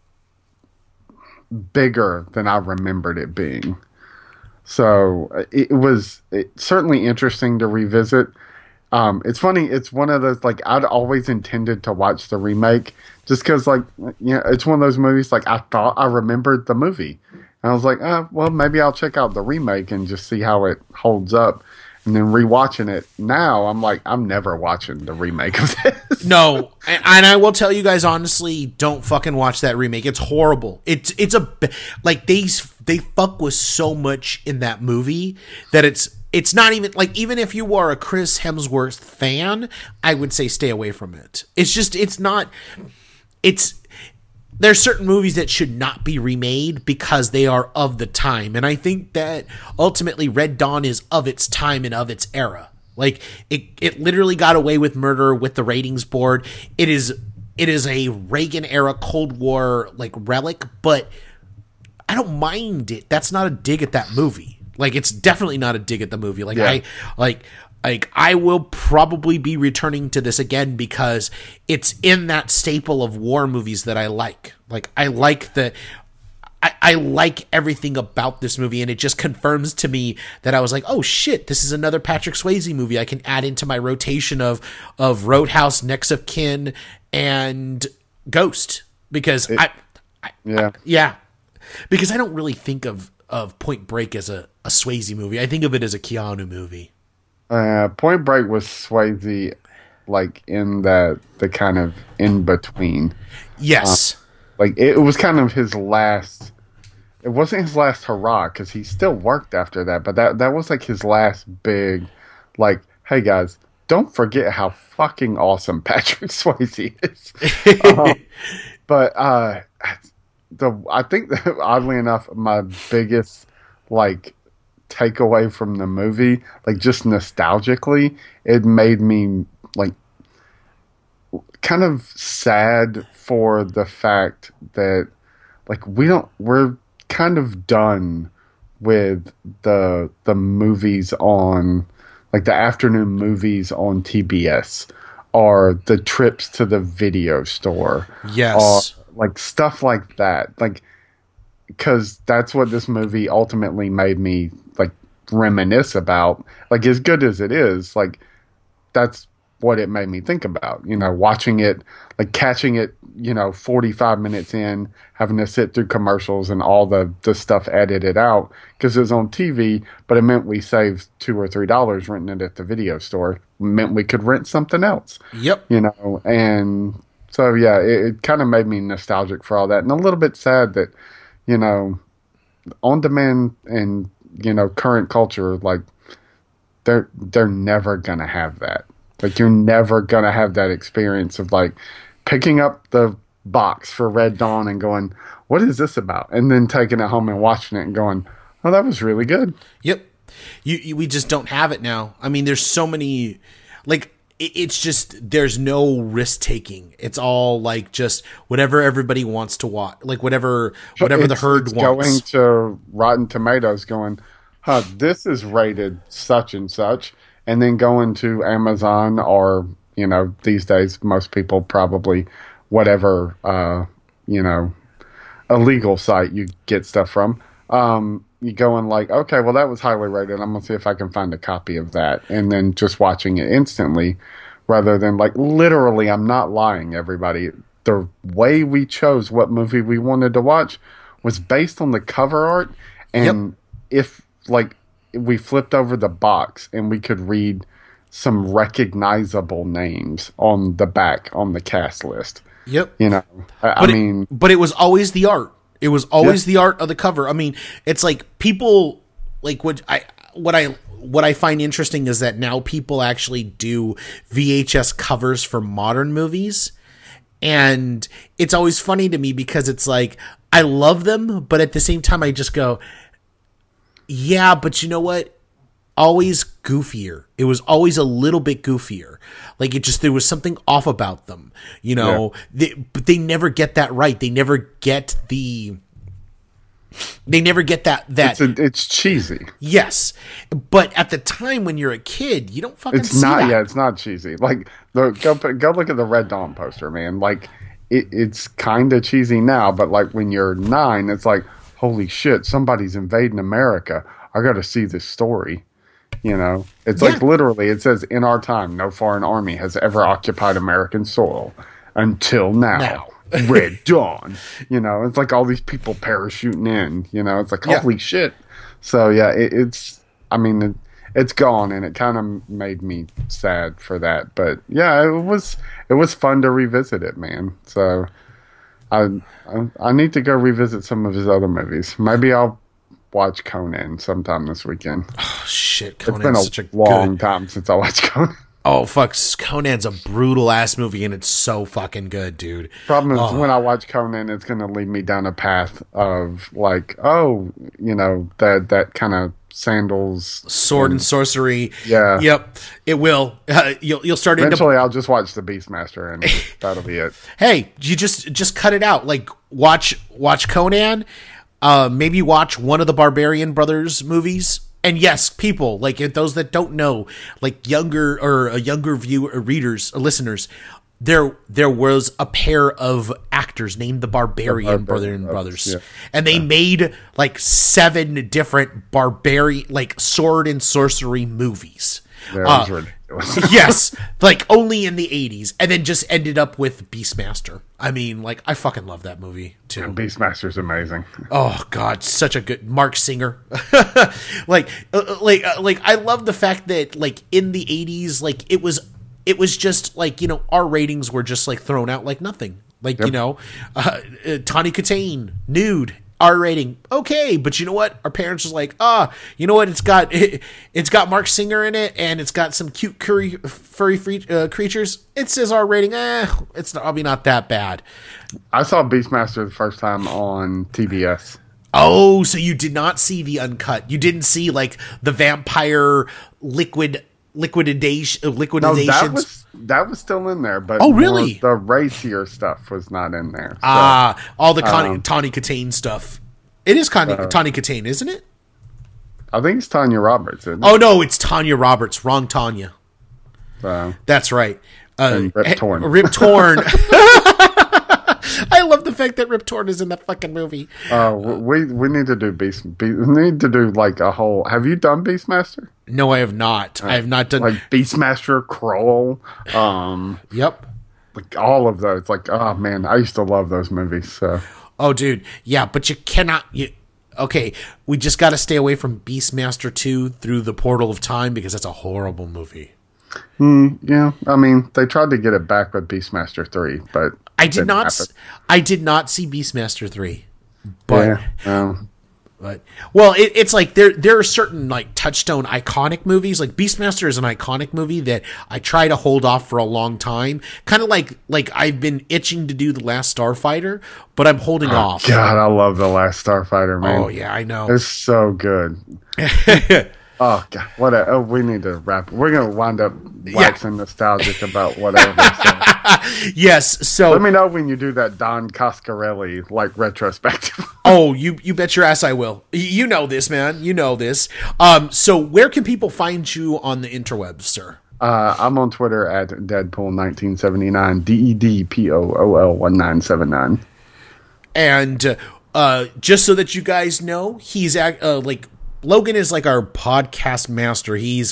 bigger than I remembered it being. So it was certainly interesting to revisit. It's funny. It's one of those, like, I'd always intended to watch the remake just because, like, it's one of those movies, like, I thought I remembered the movie. And I was like, well, maybe I'll check out the remake and just see how it holds up. And then rewatching it now, I'm like, I'm never watching the remake of this. No, and I will tell you guys honestly, don't fucking watch that remake. It's horrible. It's like they fuck with so much in that movie that it's not even like, even if you are a Chris Hemsworth fan, I would say stay away from it. There's certain movies that should not be remade because they are of the time. And I think that ultimately Red Dawn is of its time and of its era. Like, it literally got away with murder with the ratings board. It is a Reagan era Cold War like relic, but I don't mind it. That's not a dig at that movie. Like, it's definitely not a dig at the movie. Like, yeah. I will probably be returning to this again because it's in that staple of war movies that I like. Like, I like everything about this movie, and it just confirms to me that I was like, oh shit, this is another Patrick Swayze movie I can add into my rotation of Roadhouse, Next of Kin, and Ghost. Because because I don't really think of Point Break as a Swayze movie. I think of it as a Keanu movie. Point Break was Swayze, like, in the kind of in between. Yes, like it was kind of his last. It wasn't his last hurrah because he still worked after that, but that was like his last big, like, hey guys, don't forget how fucking awesome Patrick Swayze is. But I think that, oddly enough, my biggest like takeaway from the movie, like, just nostalgically, it made me like kind of sad for the fact that, like, we're kind of done with the movies on, like, the afternoon movies on TBS, or the trips to the video store. Yes. Or, like, stuff like that. Like, because that's what this movie ultimately made me, like, reminisce about. Like, as good as it is, like, that's what it made me think about. Watching it, like, catching it, 45 minutes in, having to sit through commercials and all the stuff edited out because it was on TV, but it meant we saved $2 or $3 renting it at the video store. It meant we could rent something else. Yep. And so, yeah, it kind of made me nostalgic for all that, and a little bit sad that, on demand and, current culture, like, they're never gonna have that. Like, you're never gonna have that experience of, like, picking up the box for Red Dawn and going, what is this about? And then taking it home and watching it and going, oh, that was really good. Yep. We just don't have it now. I mean, there's so many, like, it's just, there's no risk taking. It's all like just whatever everybody wants to watch, like whatever the herd wants. Going to Rotten Tomatoes going, this is rated such and such. And then going to Amazon, or, these days, most people probably, whatever, illegal site you get stuff from, you go and, like, okay, well, that was highly rated. I'm going to see if I can find a copy of that. And then just watching it instantly, rather than, like, literally, I'm not lying, everybody. The way we chose what movie we wanted to watch was based on the cover art. And if, like, we flipped over the box and we could read some recognizable names on the back on the cast list. Yep. But it was always the art. It was always the art of the cover. I mean, it's like people, like, what I find interesting is that now people actually do VHS covers for modern movies. And it's always funny to me because it's like, I love them, but at the same time I just go, yeah, but you know what? Always goofier. It was always a little bit goofier. Like, there was something off about them, but they never get that right. They never get They never get that. It's cheesy. Yes, but at the time when you're a kid, you don't fucking see that. Yeah, it's not cheesy. Like, go look at the Red Dawn poster, man. Like, it's kind of cheesy now, but like when you're 9, it's like, holy shit, somebody's invading America. I got to see this story. You know, it's like literally, it says, in our time, no foreign army has ever occupied American soil until now. Red Dawn. You know, it's like all these people parachuting in. You know, it's like, holy shit. So, yeah, it's gone, and it kind of made me sad for that. But, yeah, it was fun to revisit it, man. So, I need to go revisit some of his other movies. Maybe I'll watch Conan sometime this weekend. Oh shit, Conan's it's been such a long time since I watched Conan. Oh fuck, Conan's a brutal ass movie and it's so fucking good, dude. Problem is when I watch Conan, it's gonna lead me down a path of like, that kind of sandals, sword and sorcery. Yeah. Yep. It will. You'll start eventually. I'll just watch the Beastmaster and that'll be it. Hey, you just cut it out. Like watch Conan. Maybe watch one of the Barbarian Brothers movies. And yes, people, like those that don't know, like younger readers or listeners, there was a pair of actors named the Barbarian Brothers. Yeah. And they made like 7 different barbarian, like sword and sorcery movies. That was ridiculous. Yes, like only in the 80s, and then just ended up with Beastmaster. I mean, like, I fucking love that movie too. And Beastmaster's amazing. Oh God, such a good Mark Singer. like I love the fact that like in the 80s, like it was just like, you know, our ratings were just like thrown out like nothing. Like, you know, Tawny Katane, nude. R rating, okay, but you know what? Our parents was like, you know what? It's got Mark Singer in it, and it's got some cute furry creatures. It says R rating. It's probably not that bad. I saw Beastmaster the first time on TBS. Oh, so you did not see the uncut? You didn't see like the vampire liquidation? No, that was still in there, but really? The racier stuff was not in there. So, all the Tawny Katane stuff. It is Tawny Katane, isn't it? I think it's Tanya Roberts. Isn't it? Oh no, it's Tanya Roberts. Wrong Tanya. That's right. Rip Torn. Rip Torn. I love the fact that Rip Torn is in that fucking movie. We need to do we need to do like a whole. Have you done Beastmaster? No, I have not. I have not done like Beastmaster, Kroll. Yep. Like all of those. Like, oh man, I used to love those movies. So. Oh, dude, yeah, but you cannot. Okay, we just got to stay away from Beastmaster 2 Through the Portal of Time because that's a horrible movie. Yeah, I mean, they tried to get it back with Beastmaster 3, but I did not see Beastmaster 3, but it's like there are certain like touchstone iconic movies. Like Beastmaster is an iconic movie that I try to hold off for a long time. Kind of like I've been itching to do The Last Starfighter, but I'm holding off. God, I love The Last Starfighter, man. Oh yeah, I know. It's so good. Oh God! We need to wrap. We're gonna wind up waxing nostalgic about whatever. So. Yes. So let me know when you do that Don Coscarelli like retrospective. Oh, you bet your ass I will. You know this, man. You know this. So where can people find you on the interwebs, sir? I'm on Twitter at Deadpool1979. DEDPOOL1979. And just so that you guys know, he's like. Logan is like our podcast master. He's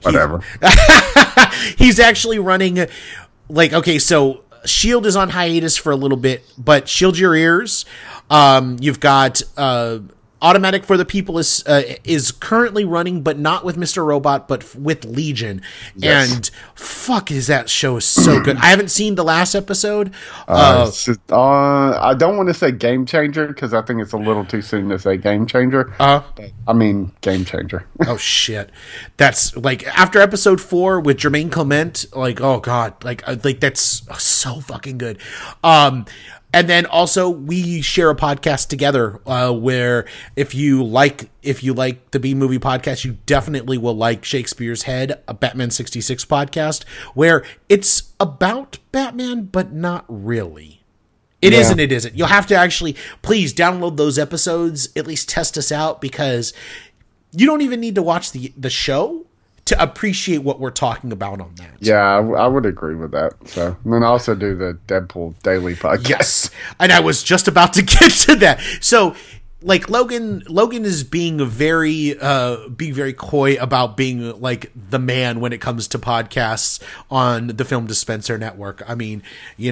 actually running like, okay, so Shield is on hiatus for a little bit, but shield your ears. You've got Automatic for the People is currently running, but not with Mr. Robot, but with Legion. Yes. And fuck, is that show so good. I haven't seen the last episode. I don't want to say game changer because I think it's a little too soon to say game changer. I mean game changer. Oh shit. That's like after episode 4 with Jermaine Clement, like, oh God, like that's so fucking good. And then also we share a podcast together where if you like the B Movie podcast, you definitely will like Shakespeare's Head, a Batman 66 podcast, where it's about Batman, but not really. It is and it isn't. You'll have to actually, please download those episodes, at least test us out, because you don't even need to watch the show to appreciate what we're talking about on that. Yeah, I would agree with that. So, and then also do the Deadpool Daily podcast. Yes, and I was just about to get to that. So, like Logan is being very coy about being like the man when it comes to podcasts on the Film Dispenser Network. I mean,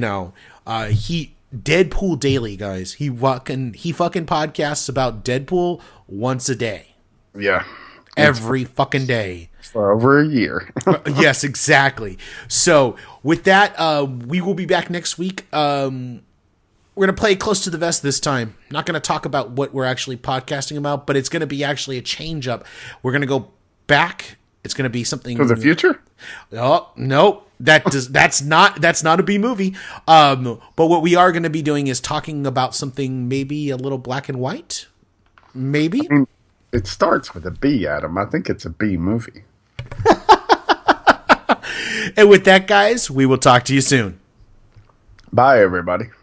Deadpool Daily, guys. He fucking podcasts about Deadpool once a day. Yeah. Every fucking day. For over a year. Yes, exactly. So with that, we will be back next week. We're going to play close to the vest this time. Not going to talk about what we're actually podcasting about, but it's going to be actually a change up. We're going to go back. It's going to be something for the future. Oh, no. That's not a B movie. But what we are going to be doing is talking about something maybe a little black and white. Maybe. I mean, it starts with a B, Adam. I think it's a B movie. And with that, guys, we will talk to you soon. Bye, everybody.